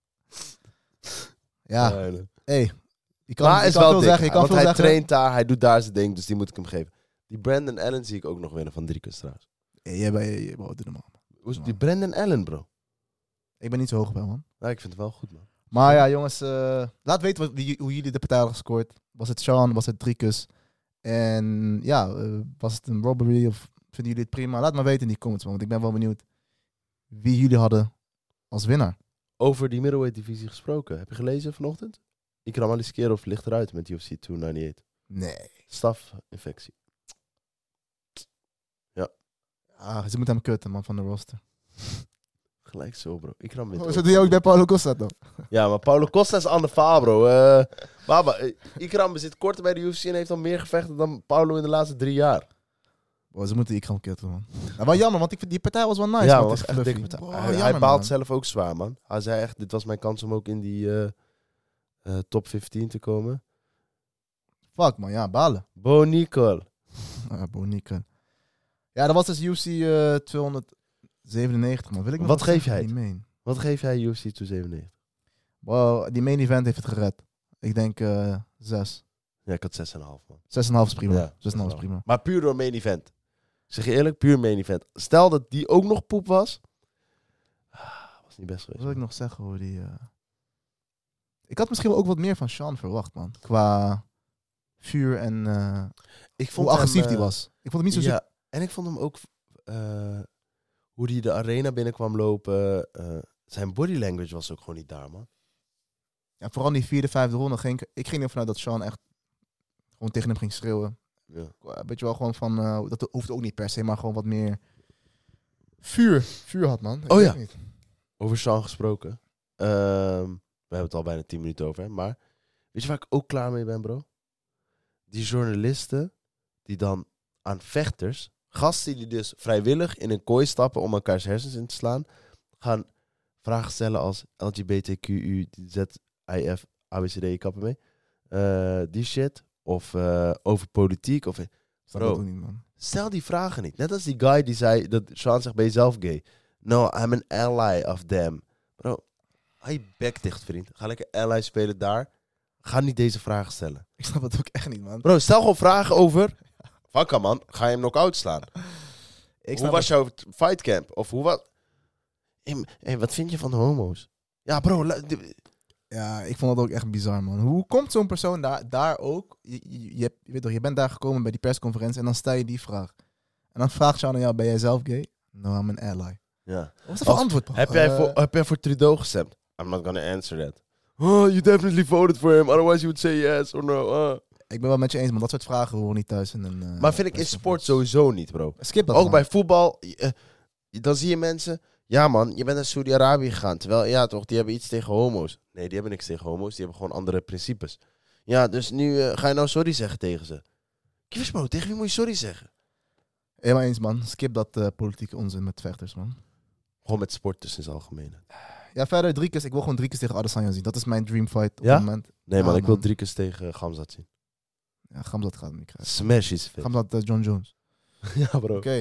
Ja, Nee. hey. Je kan, Maar je hij is kan wel veel dik. zeggen. Je kan Want veel hij zeggen. traint daar, hij doet daar zijn ding, dus die moet ik hem geven. Die Brandon Allen zie ik ook nog winnen van Driekes trouwens. Hey, bro, doe normaal. Hoe is die Brandon Allen, bro? Ik ben niet zo hoog bij, man. Nou, ik vind het wel goed, man. Maar ja, jongens. Laat weten hoe jullie de partij hadden gescoord. Was het Sean? Was het Driekes? En ja, was het een robbery? Of vinden jullie het prima? Laat maar weten in die comments, man. Want ik ben wel benieuwd wie jullie hadden als winnaar. Over die middleweight divisie gesproken. Heb je gelezen vanochtend? Ikram Aliskerov ligt eruit met UFC 298. Nee. Staphinfectie. Ze moeten hem kutten, man, van de roster. Gelijk zo, bro. Ikram wint Oh, ook. zit hij ook bij Paulo Costa, toch? Ja, maar Paulo Costa is een ander verhaal, bro. Baba, Ikram zit korter bij de UFC en heeft al meer gevechten dan Paulo in de laatste 3 jaar. Bro, ze moeten Ikram kutten, man. Nou, wel jammer, want die partij was wel nice. Ja, man, was tegen echt dik. Fluffy. Bro, Hij jammer, baalt man. zelf ook zwaar, man. Hij zei echt, dit was mijn kans om ook in die top 15 te komen. Fuck, man. Ja, balen. Bo Nicol. Bonieke. Ja, dat was dus UFC 297, man. Wil ik nog Wat wat geef zeggen jij voor die main? Wat geef jij UFC 297? Wow, die main event heeft het gered. Ik denk 6. Ja, ik had 6,5 man. 6,5 is prima. Ja, 6,5 is prima. Maar puur door main event. Ik zeg je eerlijk, puur main event. Stel dat die ook nog poep was. Was niet best Wat geweest. wil ik nog zeggen hoor? Ik had misschien wel ook wat meer van Sean verwacht, man. Qua vuur en Ik vond hoe agressief hem, die was. Ik vond hem niet zo Ja, en ik vond hem ook... hoe die de arena binnenkwam lopen. Zijn body language was ook gewoon niet daar, man. Ja, vooral in die 4e, 5e ronde ging ik ging ervan uit dat Sean echt gewoon tegen hem ging schreeuwen. Ja. Weet je wel, gewoon van, dat hoeft ook niet per se, maar gewoon wat meer vuur had, man. Ik Oh weet ja. niet. Over Sean gesproken. We hebben het al bijna 10 minuten over. Hè? Maar weet je waar ik ook klaar mee ben, bro? Die journalisten die dan aan vechters, gasten die dus vrijwillig in een kooi stappen om elkaars hersens in te slaan, gaan vragen stellen als LGBTQU, ZIF, ABCD, kappen mee. Die shit. Of over politiek. Of, Snap Bro. dat ook niet, man. stel die vragen niet. Net als die guy die zei dat Sean zegt, ben je zelf gay? No, I'm an ally of them. Bro, hou je bek dicht, vriend. Ga lekker ally spelen daar. Ga niet deze vragen stellen. Ik snap het ook echt niet, man. Bro, stel gewoon vragen over... Fuck man, ga je hem knock-out slaan? Hoe was jouw fightcamp? Of hoe was... Hey, wat vind je van de homo's? Ja, bro... Ja, ik vond dat ook echt bizar, man. Hoe komt zo'n persoon daar ook... Je weet toch, je bent daar gekomen bij die persconferentie en dan stel je die vraag. En dan vraagt Sean aan jou, ben jij zelf gay? No, I'm an ally. Ja. Wat is dat voor Of, antwoord, man? Heb jij voor Trudeau gestemd? I'm not gonna answer that. Oh, you definitely voted for him. Otherwise you would say yes or no. Ik ben wel met je eens, man. Dat soort vragen horen niet thuis in een... Maar vind ik in sport sowieso niet, bro. Skip dat, Ook man. bij voetbal, dan zie je mensen... Ja man, je bent naar Saudi-Arabië gegaan. Terwijl, ja toch, die hebben iets tegen homo's. Nee, die hebben niks tegen homo's. Die hebben gewoon andere principes. Ja, dus nu ga je nou sorry zeggen tegen ze. Kievers bro, tegen wie moet je sorry zeggen? Helemaal eens, man. Skip dat politieke onzin met vechters, man. Gewoon met sport dus in zijn algemeen. Ja, verder 3 keer. Ik wil gewoon 3 keer tegen Adesanya zien. Dat is mijn dream fight op Ja? het moment. Nee man, Ja, ik wil man. 3 keer tegen Gamzat zien. Ja, Gamzat gaat hem niet krijgen. Smash is vet. Gamzat John Jones. Ja bro. Oké.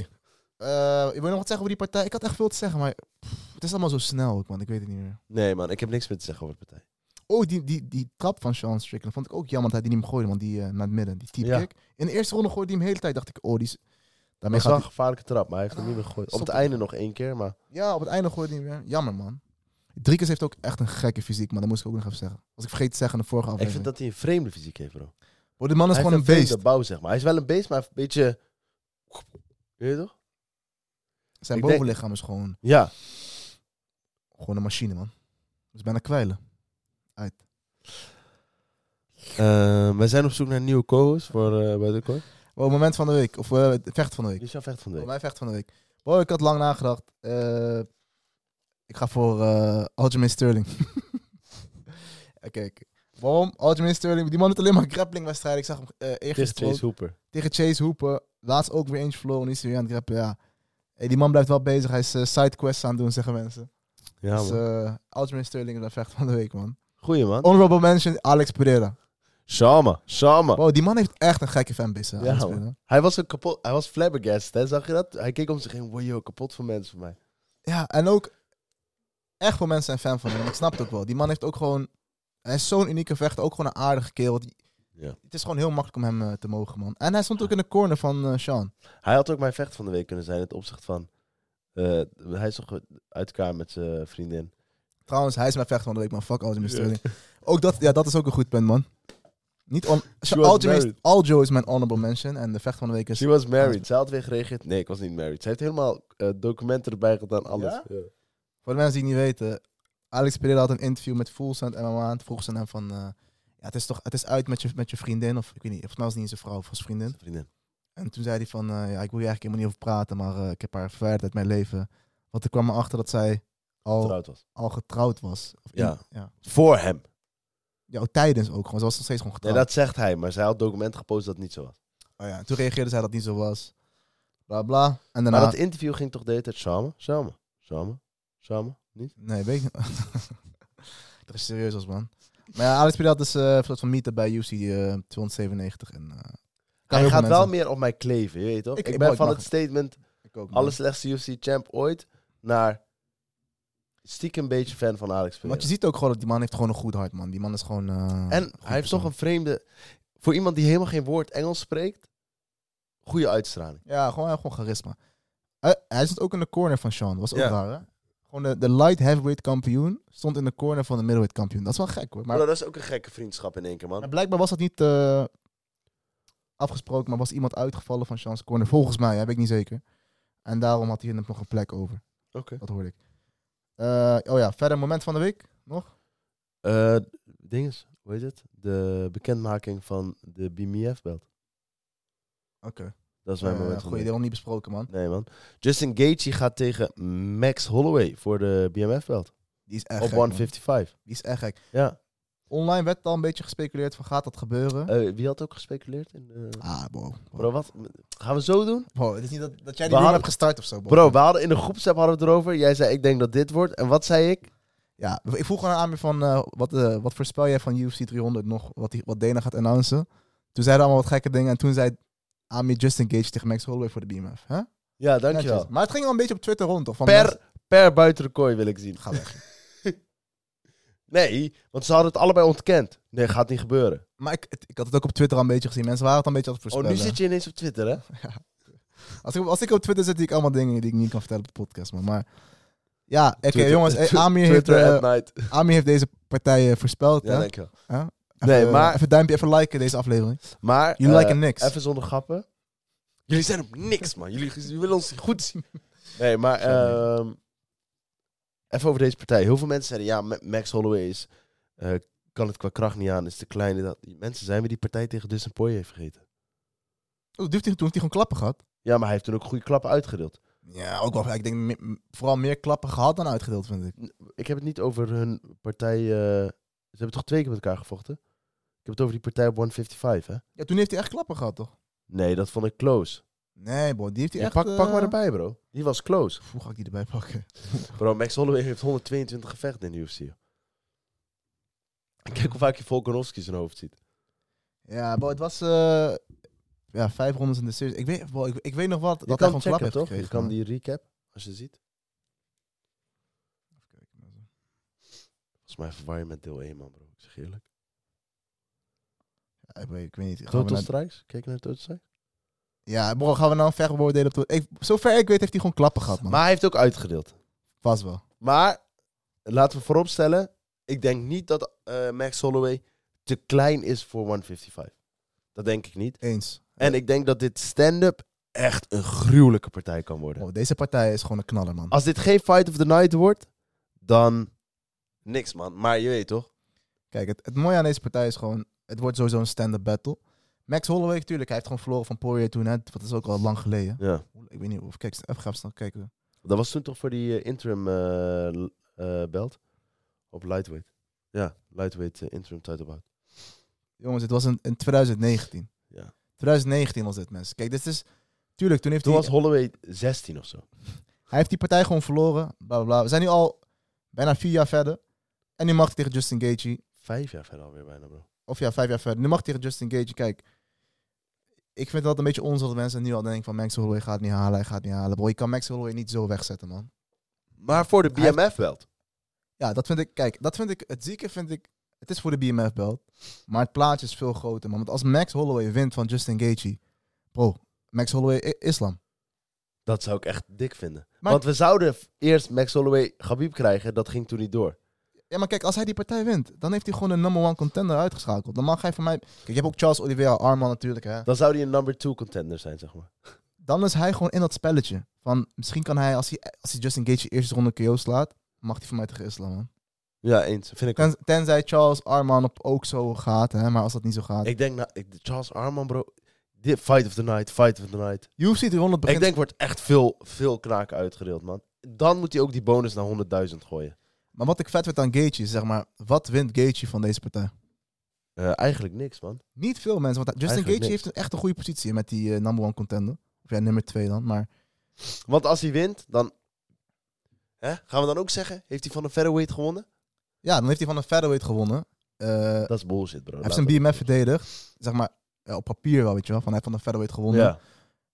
Ik wil nog wat zeggen over die partij. Ik had echt veel te zeggen, maar het is allemaal zo snel ook, man. Ik weet het niet meer. Nee man, ik heb niks meer te zeggen over de partij. Oh, die trap van Sean Strickland vond ik ook jammer dat hij die niet gooide, man. Die naar het midden, die type Ja. kick. In de eerste ronde gooide hij hem de hele tijd. Dacht ik, oh, die is... Dat Daarmee was wel gaat een gevaarlijke trap, maar hij heeft hem niet meer gegooid. Op Stop het het. einde nog 1 keer, maar... Ja, op het einde gooide hij hem weer. Jammer, man. Driekes heeft ook echt een gekke fysiek, man. Dat moest ik ook nog even zeggen. Was ik vergeten te zeggen in de vorige Ik aflevering. vind dat hij een vreemde fysiek heeft, bro. Oh, de man is Hij gewoon een heeft beest. vreemde bouw, zeg maar. Hij is wel een beest, maar een beetje... Weet je toch? Zijn Ik denk- bovenlichaam is gewoon Ja. een machine, man. Dus bijna kwijlen. Uit. We zijn op zoek naar een nieuwe co-host voor Buitenkooi. Oh, moment van de week. Of vecht van de week. Wie is jouw vecht van de Oh, week? mijn vecht van de week. Oh, ik had lang nagedacht. Ik ga voor Aljamain Sterling. Kijk, waarom? Aljamain Sterling, die man doet alleen maar grapplingwedstrijden. Ik zag hem Tegen eergisteren Chase Hooper. tegen Chase Hooper. Laatst ook weer eentje verloren. Is hij weer aan het grappelen, ja. Hey, die man blijft wel bezig. Hij is sidequests aan het doen, zeggen mensen. Ja, Dus man. Aljamain Sterling is mijn vecht van de week, man. Goeie, man. Honorable mention, Alex Pereira. Shama. Wow, die man heeft echt een gekke fanbase. hè, Ja, Alex man. Pereira. Hij was ook kapot. Hij was flabbergasted, hè? Zag je dat? Hij keek om zich heen. Wow, kapot van mensen van mij. Ja, en ook echt veel mensen zijn fan van hem. Ik snap het ook wel. Die man heeft ook gewoon... Hij is zo'n unieke vechter. Ook gewoon een aardige kerel. Ja. Het is gewoon heel makkelijk om hem te mogen, man. En hij stond ook in de corner van Sean. Hij had ook mijn vecht van de week kunnen zijn. In het opzicht van... hij is toch uit elkaar met zijn vriendin. Trouwens, hij is mijn vechter van de week, man. Fuck Aljamain Sterling. Ook dat is ook een goed punt, man. Niet She was married. Aljo is mijn honorable mention. En de vechter van de week is... She was married. Zij had weer gereageerd. Nee, ik was niet married. Ze heeft helemaal documenten erbij gedaan. Alles. Ja? Ja? Voor de mensen die het niet weten... Alex Pereira had een interview met Full Send MMA. En toen vroeg ze aan hem van... ja, het is uit met je vriendin. Of ik weet niet. Volgens mij was het niet zijn vrouw of zijn vriendin. Vriendin. En toen zei hij van... ja, ik wil je eigenlijk helemaal niet over praten. Maar ik heb haar verwijderd uit mijn leven. Want ik kwam erachter dat zij Getrouwd was. al getrouwd was. Of Ja. ja. Voor hem. Ja, ook tijdens ook gewoon. Ze was nog steeds gewoon Nee, getrouwd. dat zegt hij. Maar zij had documenten gepost dat het niet zo was. Oh ja, en toen reageerde zij dat het niet zo was. Bla bla. En daarna... Maar dat interview ging toch de hele tijd samen. Niet? Nee, weet ik niet. Dat is serieus als man. Maar ja, Alex Pereira had dus een soort van meeten bij UFC 297. En, Hij heel gaat veel wel mensen- meer op mij kleven, je weet toch? Ik Ik ben mag van het. het statement... Ik ook, man. Allerslechtste UFC-champ ooit, naar stiekem een beetje fan van Alex Pereira. Want je ziet ook gewoon dat die man heeft gewoon een goed hart, man. Die man is gewoon... En hij heeft toch een vreemde... Voor iemand die helemaal geen woord Engels spreekt, goede uitstraling. Ja, gewoon charisma. Hij stond ook in de corner van Sean. Dat was ook Ja. raar, hè? Gewoon de light heavyweight kampioen stond in de corner van de middleweight kampioen. Dat is wel gek, hoor. Maar, Maar dat is ook een gekke vriendschap in één keer, man. maar blijkbaar was dat niet afgesproken, maar was iemand uitgevallen van Sean's corner. Volgens mij, weet ik niet zeker. En daarom had hij er nog een plek over. Oké. Dat hoorde ik. Verder moment van de week nog? Dinges, hoe heet het? De bekendmaking van de BMF-belt. Oké. Dat is mijn moment van de Goeie, week. die al niet besproken, man. Nee, man. Justin Gaethje gaat tegen Max Holloway voor de BMF-belt. Die is echt Op gek, man. 155. Die is echt gek. Ja. Online werd al een beetje gespeculeerd van gaat dat gebeuren? Wie had ook gespeculeerd? Bro, wat? Gaan we zo doen? Bro, het is niet dat jij We die room hadden- hebt gestart of zo, Bro, we hadden in de groepsapp hadden we het erover. Jij zei, ik denk dat dit wordt. En wat zei ik? Ja, ik vroeg gewoon aan me van, wat voorspel jij van UFC 300 nog, wat Dana gaat announcen? Toen zeiden allemaal wat gekke dingen en toen zei Amir Justin Gaethje tegen Max Holloway voor de BMF. Huh? Ja, dankjewel. Netjes. Maar het ging al een beetje op Twitter rond, toch? Van mensen- Per buiten de kooi wil ik zien. Ga weg. Nee, want ze hadden het allebei ontkend. Nee, gaat niet gebeuren. Maar ik had het ook op Twitter al een beetje gezien. Mensen waren het al een beetje aan het Oh, voorspellen. nu zit je ineens op Twitter, hè? Als ik op Twitter zit, zie ik allemaal dingen die ik niet kan vertellen op de podcast, man. Maar ja, oké, Twitter- jongens. Amir Twitter at heeft, night. Amir heeft deze partij voorspeld. Ja, hè? dankjewel. Ja? Nee, Even, maar- even duimpje, even liken deze aflevering. Maar, Jullie liken niks. Even zonder grappen. Jullie zijn op niks, man. Jullie willen ons goed zien. Nee, maar even over deze partij. Heel veel mensen zeiden, ja, Max Holloway is, kan het qua kracht niet aan, is te klein. Dat. Die mensen zijn weer die partij tegen Dustin Poirier vergeten. Toen heeft hij gewoon klappen gehad. Ja, maar hij heeft toen ook goede klappen uitgedeeld. Ja, ook wel. Ik denk vooral meer klappen gehad dan uitgedeeld, vind ik. Ik heb het niet over hun partij... ze hebben toch 2 keer met elkaar gevochten? Ik heb het over die partij op 155, hè? Ja, toen heeft hij echt klappen gehad, toch? Nee, dat vond ik close. Nee, bro, die heeft hij Ja, echt... pak maar erbij, bro. Die was close. Hoe ga ik die erbij pakken? Bro, Max Holloway heeft 122 gevechten in de UFC. En kijk hoe vaak je Volkanovski zijn hoofd ziet. Ja, bro, het was... 5 rondes in de series. Ik weet nog wat. Je Dat hij kan gewoon klap checken, heeft toch? gekregen. Je kan man. die recap, als je ziet. Even kijken. Volgens mij verwar je met deel 1, man, bro. Ik zeg eerlijk. Ja, ik weet niet. Gaan we Total naar- Strikes? Kijk naar Total Strikes? Ja, bro, gaan we nou ver beoordelen op... Zover ik weet heeft hij gewoon klappen gehad, man. Maar hij heeft ook uitgedeeld. Vast wel. Maar, laten we vooropstellen, ik denk niet dat Max Holloway te klein is voor 155. Dat denk ik niet. Eens. En ik denk dat dit stand-up echt een gruwelijke partij kan worden. Oh, deze partij is gewoon een knaller, man. Als dit geen Fight of the Night wordt, dan niks, man. Maar je weet toch? Kijk, het mooie aan deze partij is gewoon... Het wordt sowieso een stand-up battle. Max Holloway, natuurlijk, hij heeft gewoon verloren van Poirier toen. Hè, dat is ook al lang geleden. Ja. Ik weet niet of... Kijk, even gaan we snel kijken. Dat was toen toch voor die interim belt? Op lightweight. Ja, lightweight interim title bout. Jongens, dit was in 2019. Ja. 2019 was dit, mensen. Kijk, dit is... Tuurlijk, toen heeft Toen hij... was Holloway 16 of zo. Hij heeft die partij gewoon verloren. Bla, bla, bla. We zijn nu al bijna 4 jaar verder. En nu mag hij tegen Justin Gaethje. 5 jaar verder alweer bijna, bro. Of ja, 5 jaar verder. Nu mag hij tegen Justin Gaethje. Kijk, ik vind dat een beetje onzin dat mensen nu al denken van Max Holloway gaat niet halen, hij gaat niet halen. Bro, je kan Max Holloway niet zo wegzetten, man. Maar voor de Hij BMF-belt. Ja, dat vind ik... Kijk, dat vind ik... Het zieke vind ik... Het is voor de BMF-belt. Maar het plaatje is veel groter, man. Want als Max Holloway wint van Justin Gaethje... Bro, Max Holloway islam. Dat zou ik echt dik vinden. Maar- Want we zouden eerst Max Holloway Khabib krijgen. Dat ging toen niet door. Ja, maar kijk, als hij die partij wint, dan heeft hij gewoon een number 1 contender uitgeschakeld. Dan mag hij voor mij... Kijk, je hebt ook Charles Oliveira, Arman natuurlijk, hè. Dan zou hij een number 2 contender zijn, zeg maar. Dan is hij gewoon in dat spelletje. Van, misschien kan hij, als hij Justin Gaethje eerste ronde KO slaat, mag hij voor mij tegen islam, man. Ja, eens. Vind ik ook. Tenzij Charles Arman op ook zo gaat, hè. Maar als dat niet zo gaat... Ik denk, Charles Arman, bro. Dit Fight of the Night. UFC 300 begint... Ik denk wordt echt veel knaken uitgedeeld, man. Dan moet hij ook die bonus naar 100.000 gooien. Maar wat ik vet vind aan Gaethje is, zeg maar... Wat wint Gaethje van deze partij? Eigenlijk niks, man. Niet veel mensen. Want Justin Eigenlijk Gaethje niks. heeft echt een goede positie met die number 1 contender. Of ja, nummer 2 dan. Maar Want als hij wint, dan... Gaan we dan ook zeggen, heeft hij van een featherweight gewonnen? ja, dan heeft hij van een featherweight gewonnen. Dat is bullshit, bro. Hij heeft zijn BMF verdedigd. Zeg maar, ja, op papier wel, weet je wel. Van hij heeft van een featherweight gewonnen. Ja.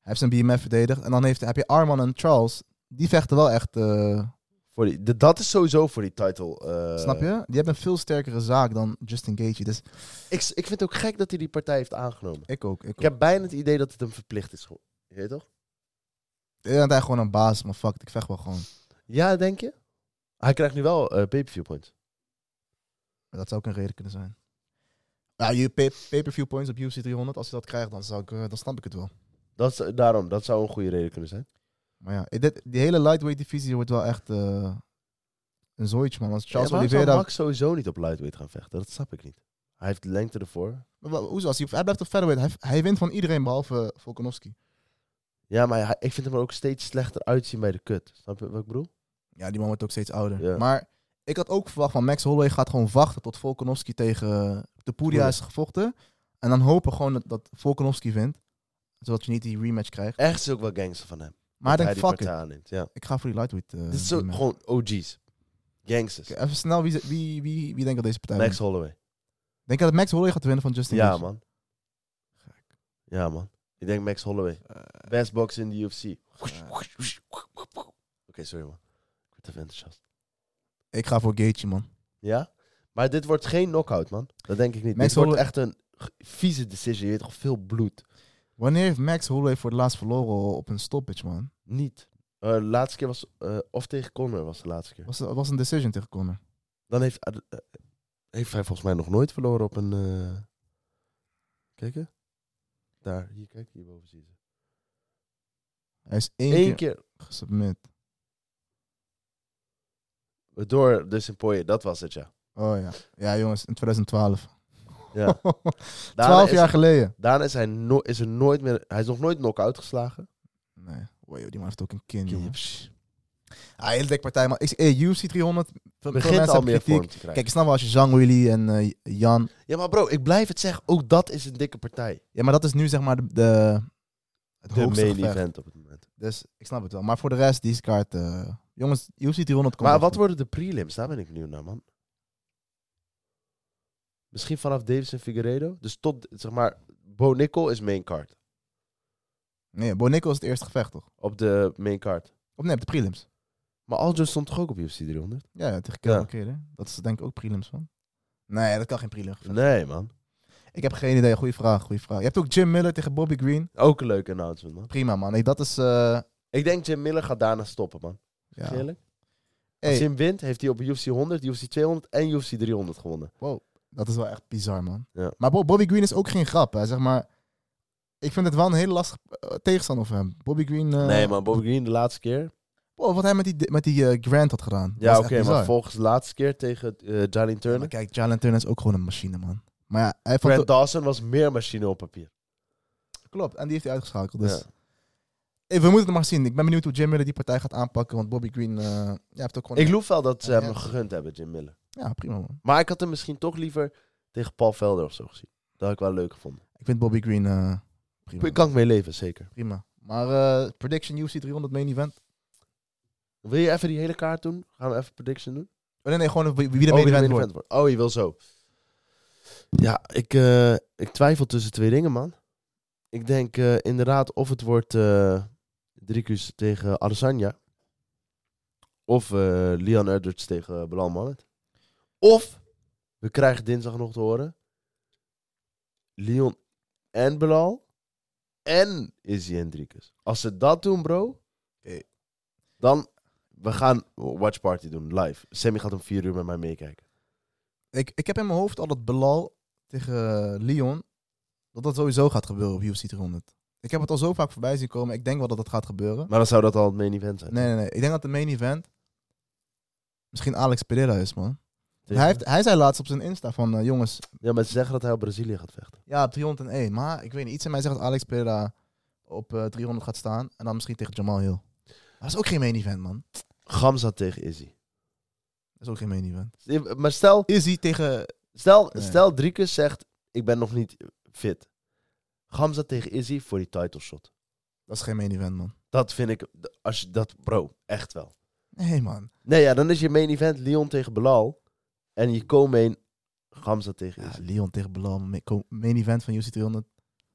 heeft zijn BMF verdedigd. En dan heb je Arman en Charles. Die vechten wel echt... Dat is sowieso voor die title. snap je? Die hebben een veel sterkere zaak dan Justin Gaethje. Dus Ik vind het ook gek dat hij die partij heeft aangenomen. ik ook. Ik heb bijna het idee dat het hem verplicht is. Je weet toch? Ik denk dat hij gewoon een baas is, maar fuck it, ik vecht wel gewoon. Ja, denk je? Hij krijgt nu wel pay-per-view points. Dat zou ook een reden kunnen zijn. Ja, je pay-per-view points op UFC 300, als je dat krijgt, dan snap ik het wel. Dat zou een goede reden kunnen zijn. Maar ja, die hele lightweight divisie wordt wel echt een zooitje, man. Als Charles Waarom zou Oliveira... Max sowieso niet op lightweight gaan vechten? Dat snap ik niet. Hij heeft de lengte ervoor. Hoezo? Hij blijft op featherweight. Hij wint van iedereen behalve Volkanovski. Ja, maar ik vind hem er ook steeds slechter uitzien bij de cut. Snap je wat ik bedoel? Ja, die man wordt ook steeds ouder. Ja. Maar ik had ook verwacht van Max Holloway gaat gewoon wachten tot Volkanovski tegen de Puria is gevochten. En dan hopen gewoon dat Volkanovski wint. Zodat je niet die rematch krijgt. Echt is ook wel gangster van hem. Maar dat hij denkt, hij fuck die it. partij aanneemt. Ja. Ik ga voor die lightweight. Dit is zo, rematch. gewoon OG's. Gangsters. Oké, even snel, wie denkt dat deze partij Max wint? Holloway. Denk je dat Max Holloway gaat winnen van Justin Ja, Gaethje? man. Ja, man. Ik denk Max Holloway. Best boxer in de UFC. Oké, sorry, man. Ik word even enthousiast. Ik ga voor Gaethje, man. Ja? Maar dit wordt geen knockout, man. Dat denk ik niet. Max Dit wordt Holloway- echt een vieze decision. Je weet toch, veel bloed. Wanneer heeft Max Holloway voor het laatst verloren op een stoppage, man? Niet. De laatste keer was... of tegen Conor was de laatste keer. Was een decision tegen Conor. Dan heeft hij volgens mij nog nooit verloren op een... Kijk, hè? Daar, hier, kijk. Hierboven zie je ze. Hij is Eén één keer keer gesubmit. door de Simpoye. Dat was het, ja. Oh ja. Ja, jongens, in 2012. Ja. 12 jaar geleden. Daarna is is er nooit meer... Hij is nog nooit knock-out geslagen. Nee. Wow, die man heeft ook een kin, jongen. Psh. Hele dikke partij, man. UFC 300. Veel Begint mensen al hebben meer kritiek. vorm te krijgen. Kijk, ik snap wel als je Zhang Weili en Jan... Ja, maar bro, ik blijf het zeggen. Ook dat is een dikke partij. Ja, maar dat is nu zeg maar het De hoogste main gevecht. event op het moment. Dus ik snap het wel. Maar voor de rest, die kaart... jongens, UFC 300 komt Maar nog wat goed. worden de prelims? Daar ben ik benieuwd naar, man. Misschien vanaf Davison Figueiredo. Dus tot, zeg maar, Bo Nickel is main card. Nee, Bo Nickel is het eerste gevecht, toch? Op de main card. Of nee, op de prelims. Maar Aljo stond toch ook op UFC 300? Ja, tegen Ja. Kelly. Dat is denk ik ook prelims van. Nee, dat kan geen prelims. Nee, man. Ik heb geen idee. Goeie vraag. Je hebt ook Jim Miller tegen Bobby Green. Ook een leuke announcement, man. Prima, man. Nee, dat is... Ik denk Jim Miller gaat daarna stoppen, man. ja. Eerlijk. Hey, Als hij hem wint, heeft hij op UFC 100, UFC 200 en UFC 300 gewonnen. dat is wel echt bizar, man. Ja. Maar Bobby Green is ook geen grap, hè. Zeg maar... Ik vind het wel een hele lastige tegenstander voor hem. Bobby Green... Nee, man. Bobby Green de laatste keer. Wat hij met die Grant had gedaan. Ja, was oké, echt bizar. maar volgens de laatste keer tegen Jalin Ja, Turner. maar kijk, Jalen Turner is ook gewoon een machine, man. Maar ja, hij vond Grant Dawson was meer machine op papier. klopt. En die heeft hij uitgeschakeld. Dus Ja. we moeten het maar zien. Ik ben benieuwd hoe Jim Miller die partij gaat aanpakken. Want Bobby Green heeft ook gewoon... Ik geloof wel dat ze Ja, hem ja. gegund hebben, Jim Miller. Ja, prima, man. Maar ik had hem misschien toch liever tegen Paul Felder of zo gezien. Dat had ik wel leuk gevonden. Ik vind Bobby Green prima. Ik kan ik mee leven, zeker. Prima. Maar prediction UFC 300 main event? Wil je even die hele kaart doen? Gaan we even prediction doen? Oh, nee, gewoon wie de main event wordt. Oh, je wil zo. Ja, ik twijfel tussen twee dingen, man. Ik denk inderdaad of het wordt Dricus tegen Adesanya. Of Leon Edwards tegen Belal Mohamed. Of, we krijgen dinsdag nog te horen, Leon en Belal en Izzy en Dricus. Als ze dat doen, bro, dan we gaan watch party doen, live. Sammy gaat om 4 uur met mij meekijken. Ik heb in mijn hoofd al dat Belal tegen Leon, dat sowieso gaat gebeuren op UFC 300. Ik heb het al zo vaak voorbij zien komen. Ik denk wel dat het gaat gebeuren. Maar dan zou dat al het main event zijn. Nee. Ik denk dat de main event misschien Alex Pereira is, man. Tegen- Hij zei laatst op zijn Insta van, jongens, Ja, maar ze zeggen dat hij op Brazilië gaat vechten. ja, op 301. Maar ik weet niet, iets in mij zegt dat Alex Pereira op 300 gaat staan. En dan misschien tegen Jamal Hill. Dat is ook geen main event, man. Gamza tegen Izzy. Dat is ook geen main event. Maar stel Izzy tegen... Nee. stel Dricus zegt, ik ben nog niet fit. Gamza tegen Izzy voor die title shot. Dat is geen main event, man. Dat vind ik, als je dat, bro, echt wel. Nee, man. Nee, ja, dan is je main event Leon tegen Belal. En je co-main Gamza tegen Ja, Izzy. Leon tegen Belal. Main event van UFC 300.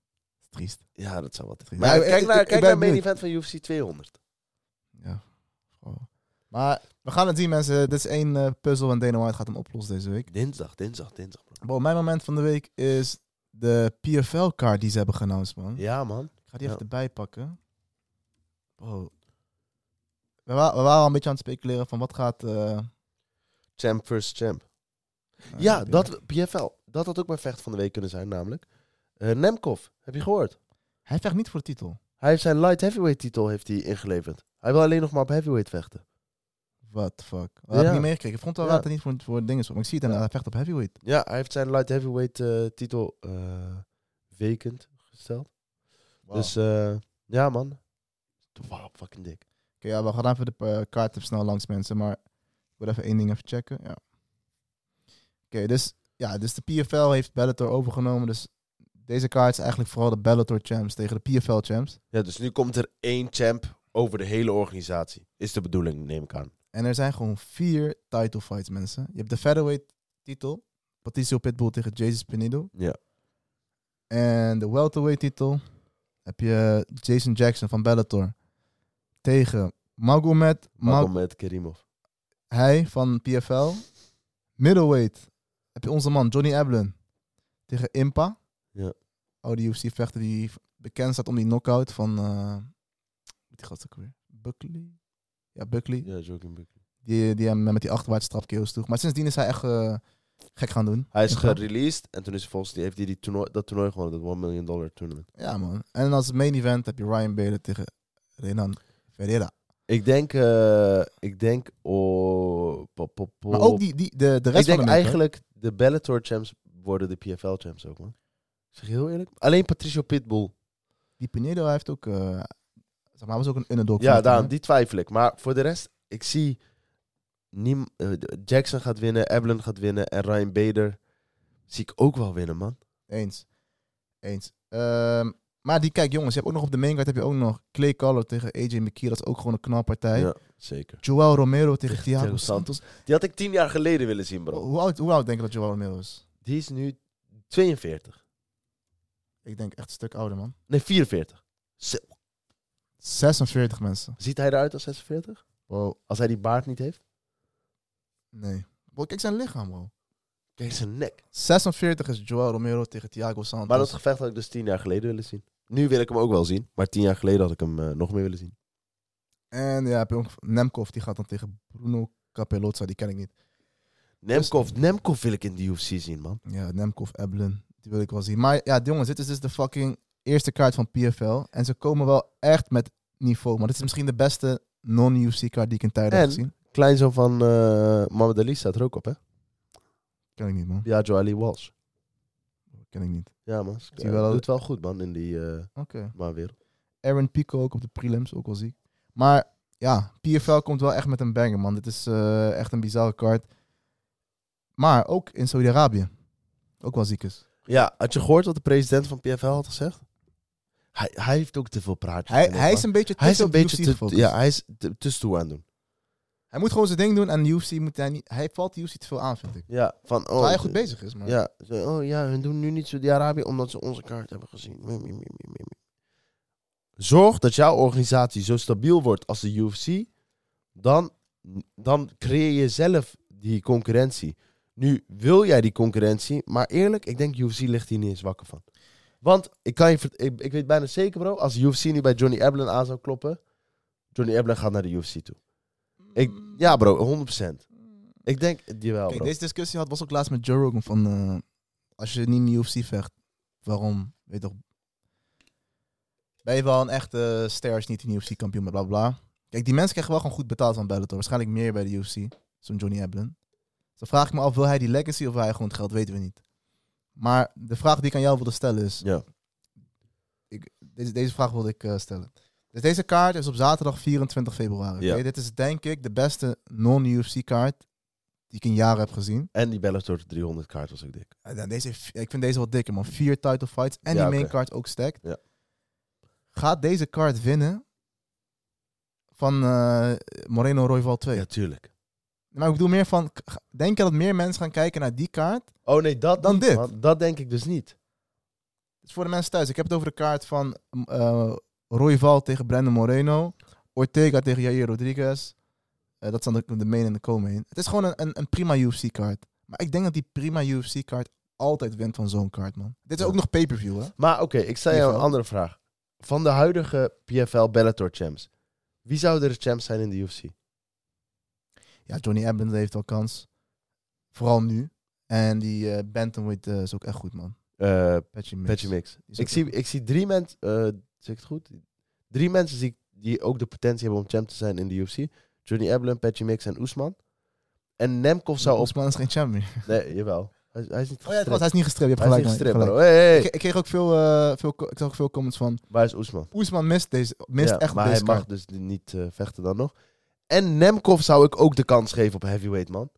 Triest. Ja, dat zou wat. Ja, Maar ik kijk naar ben het main benieuwd. event van UFC 200. Ja. Oh. Maar we gaan het zien, mensen. Dit is 1 puzzel en Dana White gaat hem oplossen deze week. Dinsdag, bro. Bro, mijn moment van de week is de PFL-card die ze hebben geannounced, man. Ja, man. Ik ga die even Ja. erbij pakken. Bro. We waren al een beetje aan het speculeren van wat gaat... Champ versus champ. Ja, PFL. Dat had ook mijn vecht van de week kunnen zijn, namelijk. Nemkov, heb je gehoord? Hij vecht niet voor de titel. Hij heeft zijn light heavyweight titel ingeleverd. Hij wil alleen nog maar op heavyweight vechten. What the fuck? Dat heb ik Ja. niet meegekregen. Ik vond het wel raar dat hij niet voor dingen is. Maar ik zie het en hij vecht op heavyweight. Ja, hij heeft zijn light heavyweight titel vacant gesteld. Wow. Dus ja, man. Wow, fucking dik. Oké, ja, we gaan even de kaart even snel langs, mensen. Maar ik wil even één ding even checken. Ja. Oké, dus de PFL heeft Bellator overgenomen. Dus deze kaart is eigenlijk vooral de Bellator champs tegen de PFL champs. Ja, dus nu komt er 1 champ over de hele organisatie. Is de bedoeling, neem ik aan. En er zijn gewoon 4 title fights, mensen. Je hebt de featherweight titel. Patricio Pitbull tegen Jesus Pinedo. Ja. En de welterweight titel heb je Jason Jackson van Bellator tegen Magomed Kerimov. hij van PFL. Middleweight heb je onze man Johnny Eblen tegen Impa. Ja. Oude UFC-vechter die bekend staat om die knockout van... die gast ook weer? Buckley? Ja, Buckley. Ja, Joaquin Buckley. Die hem met die achterwaartse trap KO's toe. Maar sindsdien is hij echt gek gaan doen. Hij is Impa. gereleased en toen is heeft hij dat toernooi gewonnen, dat $1 million tournament. Ja, man. En als main event heb je Ryan Bader tegen Renan Ferreira. Ik denk Maar ook de rest ik van denk de main eigenlijk de Bellator champs worden de PFL champs ook, man. Zeg je heel eerlijk? Alleen Patricio Pitbull. Die Pinedo heeft ook... zeg maar, was ook een underdog. Ja, van daarom, hem, die twijfel ik. Maar voor de rest, ik zie... Jackson gaat winnen, Eblen gaat winnen en Ryan Bader zie ik ook wel winnen, man. hè? Eens. Maar kijk jongens, je hebt ook nog op de main card heb je ook nog Clay Collard tegen AJ McKee. Dat is ook gewoon een knalpartij. Ja, zeker. Joel Romero tegen Tegen Thiago Thiago Santos. Die had ik 10 jaar geleden willen zien, bro. Hoe oud denk je dat Joel Romero is? Die is nu 42. Ik denk echt een stuk ouder, man. Nee, 44. 46 mensen. Ziet hij eruit als 46? Wow, Als hij die baard niet heeft? nee. Bro, kijk zijn lichaam, bro. Kijk zijn nek. 46 is Joel Romero tegen Thiago Santos. Maar dat gevecht had ik dus 10 jaar geleden willen zien. Nu wil ik hem ook wel zien. Maar 10 jaar geleden had ik hem nog meer willen zien. En ja, heb je ook Nemkov, die gaat dan tegen Bruno Capelozza, die ken ik niet. Nemkov wil ik in de UFC zien, man. Ja, Nemkov, Eblen, die wil ik wel zien. Maar ja, jongens, dit is dus de fucking eerste kaart van PFL. En ze komen wel echt met niveau. Maar dit is misschien de beste non-UFC kaart die ik in tijden heb En- gezien. Kleinzoon van Muhammad Ali staat er ook op, hè? Ken ik niet, man. Piaggio Ali Walsh. Ken ik niet. Ja, man. Zie wel- Doet wel goed, man, in die Oké. wereld. Aaron Pico ook op de prelims, ook wel ziek. Maar ja, PFL komt wel echt met een banger, man. Dit is echt een bizarre kaart. Maar ook in Saudi-Arabië. Ook wel ziek is. Ja, had je gehoord wat de president van PFL had gezegd? Hij heeft ook te veel praatjes. Hij is een beetje te veel op de UFC gefocust. Ja, hij is te stoer aan het doen. Hij moet gewoon zijn ding doen en de UFC moet hij niet... Hij valt de UFC te veel aan, vind ik. Ja, van... Terwijl hij goed bezig is, maar... Ja, hun doen nu niet Saudi-Arabië omdat ze onze kaart hebben gezien. Zorg dat jouw organisatie zo stabiel wordt als de UFC. Dan creëer je zelf die concurrentie. Nu wil jij die concurrentie, maar eerlijk, ik denk UFC ligt hier niet eens wakker van. Want ik weet bijna zeker, bro, als UFC nu bij Johnny Eblen aan zou kloppen, Johnny Eblen gaat naar de UFC toe. Ja, bro, 100%. Ik denk, jawel, Kijk, bro. deze discussie was ook laatst met Joe Rogan van... als je niet in de UFC vecht, waarom? Weet je toch... Ben je wel een echte ster als je niet in de UFC kampioen bent, bla bla. Kijk, die mensen krijgen wel gewoon goed betaald van Bellator. Waarschijnlijk meer bij de UFC, zo'n Johnny Eblen. Dus dan vraag ik me af, wil hij die legacy of wil hij gewoon het geld? Weten we niet. Maar de vraag die ik aan jou wilde stellen is... Ja. Deze vraag wilde ik stellen. Dus deze kaart is op zaterdag 24 februari. Ja. Okay? Dit is denk ik de beste non-UFC kaart die ik in jaren heb gezien. En die Bellator 300 kaart was ook dik. Ik vind deze wat dikker, man. 4 title fights en Ja, die main oké. card ook stacked. Ja. Gaat deze kaart winnen van Moreno Royval 2? Ja, tuurlijk. Maar ik bedoel meer van, denk je dat meer mensen gaan kijken naar die kaart? Oh nee, dat Dan niet, dit. man. Dat denk ik dus niet. Dus voor de mensen thuis, ik heb het over de kaart van Royval tegen Brandon Moreno. Ortega tegen Jair Rodriguez. Dat zijn de main en de co-main. Het is gewoon een prima UFC-kaart. Maar ik denk dat die prima UFC-kaart altijd wint van zo'n kaart, man. Dit is ook nog pay-per-view, hè? Maar oké, ik stel jou een andere vraag. Van de huidige PFL Bellator champs, wie zouden de champs zijn in de UFC? Ja, Johnny Evans heeft wel kans. Vooral nu. En die bantamweight is ook echt goed, man. Patchy Mix. Ik zie 3 mensen, zeg ik het goed? 3 mensen die ook de potentie hebben om champ te zijn in de UFC. Johnny Eblen, Patchy Mix en Oesman. En Nemkov zou op... Oesman is geen champ meer. Nee, jawel. Hij is niet gestript. Hij is niet gestript. Je hebt Hij is gelijk. niet gestript, man. bro. Hey. Ik kreeg ook ik zag ook veel comments van... Waar is Oesman? Oesman mist echt Maar deze hij kaart. mag dus niet vechten dan nog. En Nemkov zou ik ook de kans geven op heavyweight, man.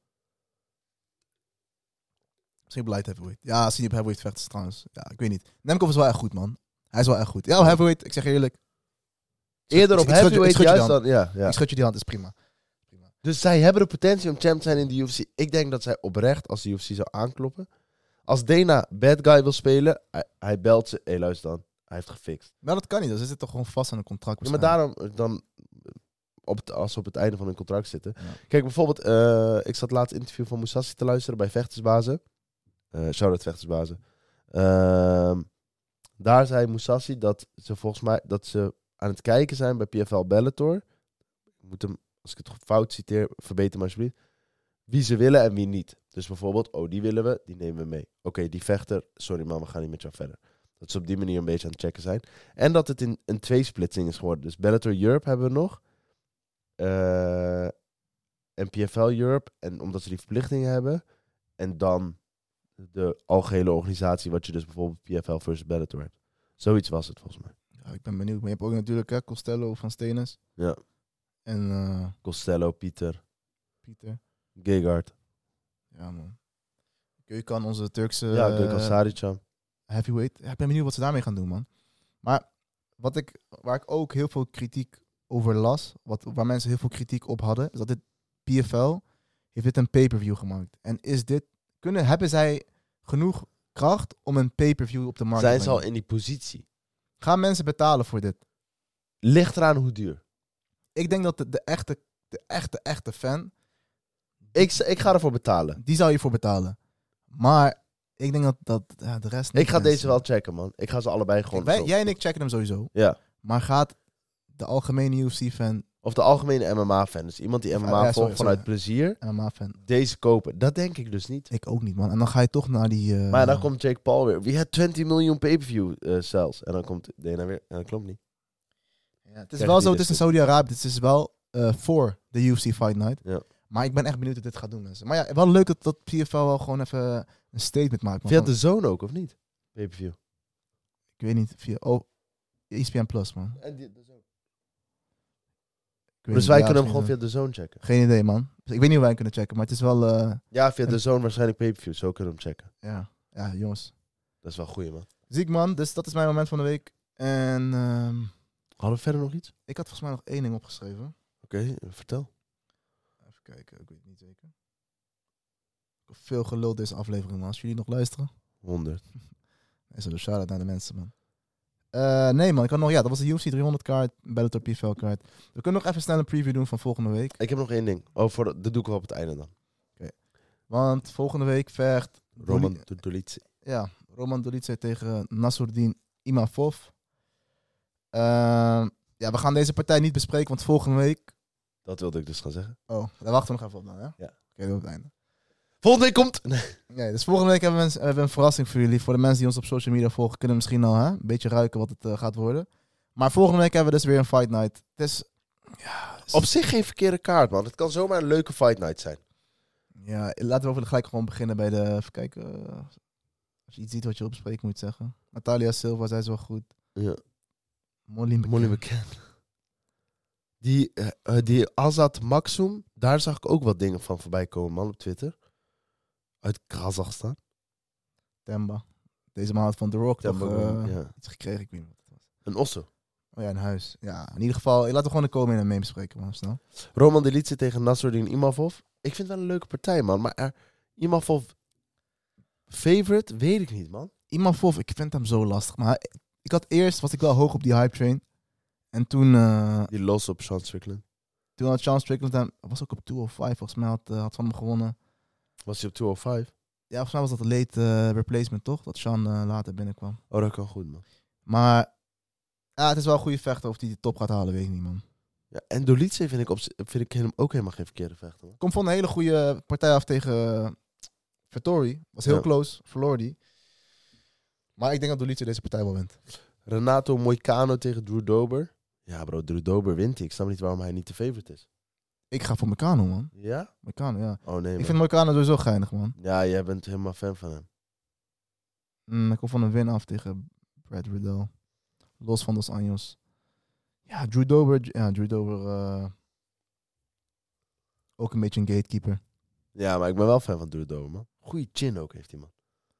Misschien light heavyweight. Ja, als hij op heavyweight vecht is trouwens. Ja, ik weet niet. Nemkov is wel echt goed, man. Hij is wel echt goed. Ja, op heavyweight, ik zeg je eerlijk. Eerder op ik schud je- heavyweight ik schud je juist dan... Ja. Ik schud je die hand, is prima. Dus zij hebben de potentie om champ te zijn in de UFC. Ik denk dat zij oprecht, als de UFC zou aankloppen... Als Dana bad guy wil spelen, hij belt ze... Hé, luister dan. Hij heeft gefixt. Maar dat kan niet. Dan zit het toch gewoon vast aan een contract. Ja, maar daarom dan... als ze op het einde van hun contract zitten. Ja. Kijk, bijvoorbeeld... ik zat laatst interview van Mousasi te luisteren bij Vechtersbazen. Shout-out Vechtersbazen. Daar zei Mousasi dat ze volgens mij... Dat ze aan het kijken zijn bij PFL Bellator. Ik moet hem, als ik het fout citeer, verbeter me alsjeblieft. Wie ze willen en wie niet. Dus bijvoorbeeld, die willen we, die nemen we mee. Oké, die vechter, sorry man, we gaan niet met jou verder. Dat ze op die manier een beetje aan het checken zijn. En dat het in een 2-splitsing is geworden. Dus Bellator Europe hebben we nog. En PFL Europe. En omdat ze die verplichtingen hebben. En dan de algehele organisatie, wat je dus bijvoorbeeld PFL versus Bellator hebt. Zoiets was het volgens mij. Ja, ik ben benieuwd. Maar je hebt ook natuurlijk Costello van Stenis. Ja. En Costello, Pieter, Pieter. Gegard. Ja, man. Gökhan, onze Turkse Gökhan Sarican. heavyweight. Ja, ik ben benieuwd wat ze daarmee gaan doen, man. Maar waar ik ook heel veel kritiek over las, waar mensen heel veel kritiek op hadden, is dat dit PFL heeft dit een pay-per-view gemaakt. En hebben zij genoeg kracht om een pay-per-view op de markt te Zijn brengen? ze al in die positie? Gaan mensen betalen voor dit? Ligt eraan hoe duur. Ik denk dat de echte fan, Ik ga ervoor betalen. die zou je voor betalen. Maar ik denk dat de rest niet. Ik ga deze wel checken, man. Ik ga ze allebei gewoon... Kijk, jij en ik checken hem sowieso. Ja. Maar gaat de algemene UFC-fan, Of de algemene MMA-fan. Dus iemand die MMA ja, volgt vanuit sorry. plezier, MMA-fan? deze kopen. Dat denk ik dus niet. Ik ook niet, man. En dan ga je toch naar die... Maar dan komt Jake Paul weer. We had 20 miljoen pay-per-view sales. En dan komt Dana weer. En dat klopt niet. Ja, het is Krijg wel je zo, die het is in dus Saudi-Arabië. Het is wel voor de UFC Fight Night. Ja. Maar ik ben echt benieuwd hoe dit gaat doen, mensen. Maar ja, wel leuk dat PFL wel gewoon even een statement maakt. Man. Via de Zone ook, of niet? Pay-per-view. Ik weet niet, via... ESPN Plus, man. En de Zone. Ik weet Dus niet, wij ja, kunnen hem misschien gewoon via de Zone checken. Geen idee, man. Dus ik weet niet hoe wij hem kunnen checken, maar het is wel... Ja, via de Zone waarschijnlijk pay-per-view. Zo kunnen we hem checken. ja, jongens. Dat is wel goed, man. Ziek, man. Dus dat is mijn moment van de week. En Hadden we verder nog iets? ik had volgens mij nog 1 ding opgeschreven. Oké, vertel. Even kijken, ik weet het niet zeker. Ik heb veel gelul deze aflevering, man. Als jullie nog luisteren. 100. Is er een shout-out naar de mensen, man. Nee, man. Ik had nog... Ja, dat was de UFC 300 kaart. Bellator PFL kaart. We kunnen nog even snel een preview doen van volgende week. Ik heb nog 1 ding. Dat doe ik wel op het einde dan. Want volgende week vecht... Roman Dolidze. Ja, Roman Dolidze tegen Nassourdine Imavov. Ja, we gaan deze partij niet bespreken, want volgende week... Dat wilde ik dus gaan zeggen. Oh, daar wachten we nog even op dan, hè? Ja. Oké, doen op het einde. Volgende week komt... Nee, dus volgende week hebben we een verrassing voor jullie. Voor de mensen die ons op social media volgen, kunnen misschien al een beetje ruiken wat het gaat worden. Maar volgende week hebben we dus weer een fight night. Het is... Ja, Op zich geen verkeerde kaart, man. Het kan zomaar een leuke fight night zijn. ja, laten we over gelijk gewoon beginnen bij de... Even kijken. Als je iets ziet wat je opspreken moet zeggen. Natalia Silva, zij is wel goed. Ja. Molly Molly McCann. Die Azat Maksum, daar zag ik ook wat dingen van voorbij komen, man, op Twitter. Uit Kazachstan. Temba. Deze man had van The Rock Temba, toch ja. iets gekregen. Ik weet niet wat het was. Een osso. Oh ja, een huis. Ja, in ieder geval. Laten we gewoon de komen en mee bespreken, man. Snel. Roman Dolidze tegen Nassourdine Imavov. Ik vind het wel een leuke partij, man. Maar Imavov favorite, weet ik niet, man. Imavov, ik vind hem zo lastig. Maar was ik wel hoog op die hype train. En toen Die los op Sean Strickland. had Sean Strickland hem, was ook op 205 volgens mij, had van hem gewonnen. Was hij op 205? Ja, volgens mij was dat een late replacement, toch? Dat Sean later binnenkwam. Oh, dat kan goed, man. Maar ja, het is wel een goede vechter. Of hij de top gaat halen, weet ik niet, man. Ja, en Dolice vind ik hem ook helemaal geen verkeerde vechter, man. Komt van een hele goede partij af tegen Vettori. Was heel Ja. close, verloor die. Maar ik denk dat Dolice deze partij wel wint. Renato Moicano tegen Drew Dober. Ja, bro, Drew Dober wint hij. Ik snap niet waarom hij niet de favorite is. Ik ga voor Moicano, man. Ja? Moicano, ja. Oh, nee, Ik man. vind Moicano sowieso geinig, man. Ja, jij bent helemaal fan van hem. Ik kom van een win af tegen Brad Riddell. Los van Dos Anjos. Ja, Drew Dober ook een beetje een gatekeeper. Ja, maar ik ben wel fan van Drew Dober, man. Goeie chin ook heeft hij, man.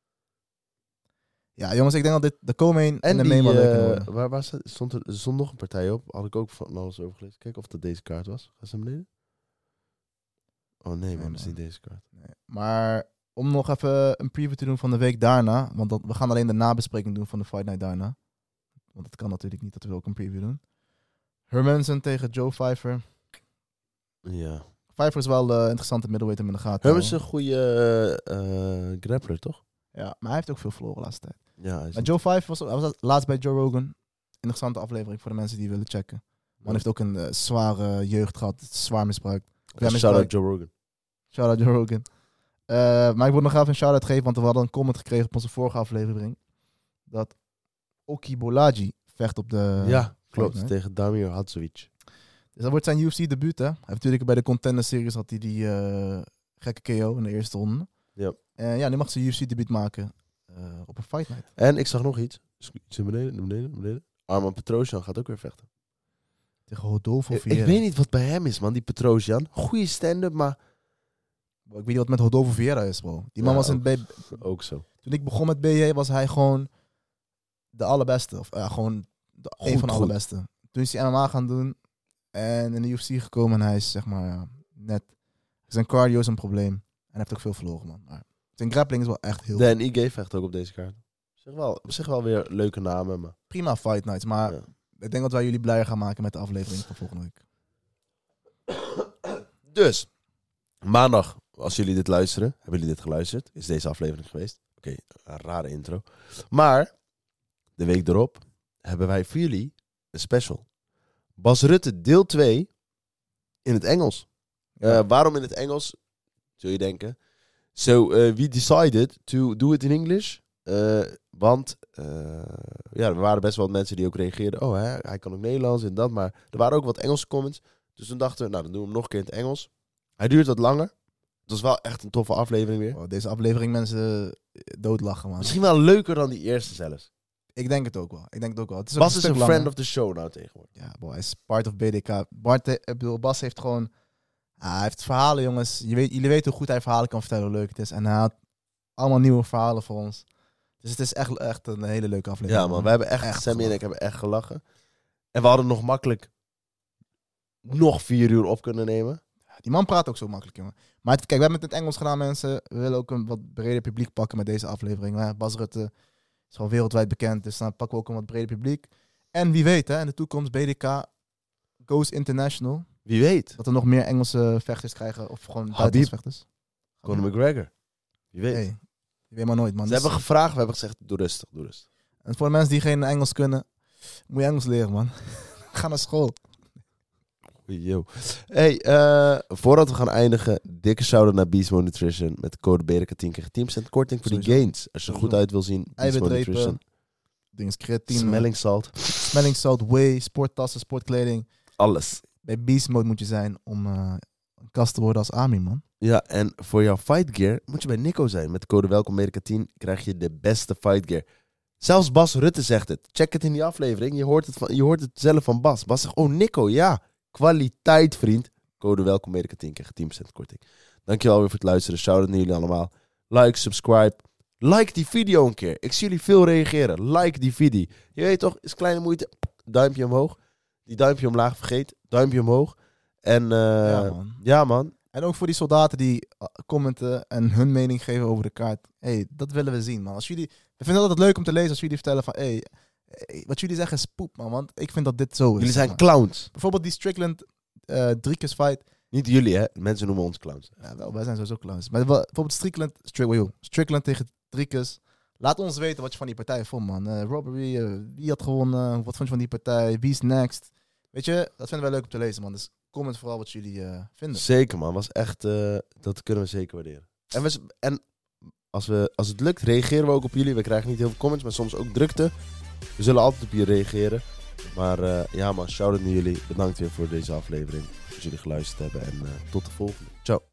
Ja, jongens, ik denk dat de co-main en de die, main wel leuk kunnen worden. waar stond er stond nog een partij op. Had ik ook van alles over gelezen. Kijk of dat deze kaart was. Ga ze naar beneden? Oh nee, man, dat is man. niet deze kaart. Nee. Maar om nog even een preview te doen van de week daarna. Want we gaan alleen de nabespreking doen van de Fight Night daarna. Want het kan natuurlijk niet dat we ook een preview doen. Hermansen tegen Joe Pfeiffer. Ja. Pfeiffer is wel interessante middleweight om in de gaten te Herman is houden. een goede grappler, toch? Ja, maar hij heeft ook veel verloren de laatste tijd. Ja, hij is Maar Joe Pfeiffer was laatst bij Joe Rogan. Interessante aflevering voor de mensen die willen checken. Man heeft ook een zware jeugd gehad. Zwaar misbruikt. Ja, Shout-out Joe Rogan. Shout-out Joe Rogan. Maar ik wil nog even een shout-out geven, want we hadden een comment gekregen op onze vorige aflevering. Dat Oki Bolaji vecht op de... Ja, klopt. Fight Night. Tegen Damir Hadzovic. Dus dat wordt zijn UFC-debuut, hè. Hij heeft natuurlijk bij de Contender Series had hij die gekke KO in de eerste ronde. Ja. En ja, nu mag ze een UFC-debuut maken op een Fight Night. En ik zag nog iets. Iets naar beneden. Arman Petrosyan gaat ook weer vechten. Tegen Rodolfo Ik Vieira. weet niet wat bij hem is, man. Die Petrosyan. Goeie stand-up, maar... Ik weet niet wat met Rodolfo Vieira is, bro. Die man Ja, was in ook zo. Toen ik begon met BJ was hij gewoon de allerbeste. Of gewoon een van de goed. allerbeste. Toen is hij MMA gaan doen. En in de UFC gekomen. En hij is zeg maar net... Zijn cardio is een probleem. En hij heeft ook veel verloren, man. Maar zijn grappling is wel echt heel Dan IG vecht ook op deze kaart. Op zich wel weer leuke namen, maar... prima fight nights. Maar Ja. ik denk dat wij jullie blijer gaan maken met de aflevering van volgende week. Dus, maandag, als jullie dit luisteren, hebben jullie dit geluisterd, is deze aflevering geweest. Oké, een rare intro. Maar, de week erop, hebben wij voor jullie een special. Bas Rutte, deel 2, in het Engels. Waarom in het Engels? Zul je denken. So, we decided to do it in English. Want er waren best wel wat mensen die ook reageerden. Oh, hij kan ook Nederlands en dat. Maar er waren ook wat Engelse comments. Dus toen dachten we, nou, dan doen we hem nog een keer in het Engels. Hij duurt wat langer. Het was wel echt een toffe aflevering weer. Oh, deze aflevering mensen doodlachen, man. Misschien wel leuker dan die eerste zelfs. Ik denk het ook wel. Het is ook Bas is stuk een langer. friend of the show nou tegenwoordig. Ja, boy, hij is part of BDK. Bas heeft gewoon... hij heeft verhalen, jongens. Jullie weten hoe goed hij verhalen kan vertellen, hoe leuk het is. En hij had allemaal nieuwe verhalen voor ons. Dus het is echt een hele leuke aflevering. Ja, man. We hebben echt Sammy en gelachen. ik hebben echt gelachen. En we hadden nog makkelijk nog 4 uur op kunnen nemen. Die man praat ook zo makkelijk, jongen. Maar kijk, we hebben het in het Engels gedaan, mensen. We willen ook een wat breder publiek pakken met deze aflevering. Bas Rutte is gewoon wereldwijd bekend. Dus dan pakken we ook een wat breder publiek. En wie weet, hè, in de toekomst, BDK goes international. Wie weet. Dat we nog meer Engelse vechters krijgen. Of gewoon Habib. buitenlandse vechters. Conor McGregor. Wie weet. Hey, je weet maar nooit, man. Ze Dus- hebben gevraagd, we hebben gezegd, doe rustig. En voor de mensen die geen Engels kunnen, moet je Engels leren, man. Ga naar school. Yo. Hey, voordat we gaan eindigen, dikke shout-out naar Beast Mode Nutrition met de code BDK10 krijg je 10% korting voor die Sowieso. gains. Als je er goed Sowieso. uit wil zien, Beast Mode Nutrition. Eiwitrepen, dingen, creatine, Smelling salt, whey, sporttassen, sportkleding. alles. Bij Beast Mode moet je zijn om een kast te worden als Ami, man. Ja, en voor jouw fight gear moet je bij Nico zijn. Met de code welkom BDK10 krijg je de beste fight gear. Zelfs Bas Rutte zegt het. Check het in die aflevering. Je hoort het zelf van Bas. Bas zegt, oh Nico, ja. Kwaliteit, vriend. Code welkom BDK10 krijg je 10% korting. Dankjewel weer voor het luisteren. Shout-out naar jullie allemaal. Like, subscribe. Like die video een keer. Ik zie jullie veel reageren. Like die video. Je weet toch, is kleine moeite. Duimpje omhoog. Die duimpje omlaag vergeet. Duimpje omhoog. En Ja, man. ja, man. En ook voor die soldaten die commenten en hun mening geven over de kaart. Dat willen we zien, man. We vinden het altijd leuk om te lezen als jullie vertellen van... wat jullie zeggen is poep, man. Want ik vind dat dit zo is. Jullie zijn man. clowns. Bijvoorbeeld die Strickland Driekus fight. Niet jullie, hè. Mensen noemen ons clowns. Ja, wel, wij zijn sowieso clowns. Maar bijvoorbeeld Strickland tegen Driekus. Laat ons weten wat je van die partij vond, man. Robbery, wie had gewonnen? Wat vond je van die partij? Wie is next? Weet je, dat vinden wij leuk om te lezen, man. Dus comment vooral wat jullie vinden. Zeker, man. Was echt, dat kunnen we zeker waarderen. En als het lukt, reageren we ook op jullie. We krijgen niet heel veel comments, maar soms ook drukte. We zullen altijd op je reageren. Maar ja, man, shout-out naar jullie. Bedankt weer voor deze aflevering. Dat jullie geluisterd hebben. En tot de volgende. Ciao.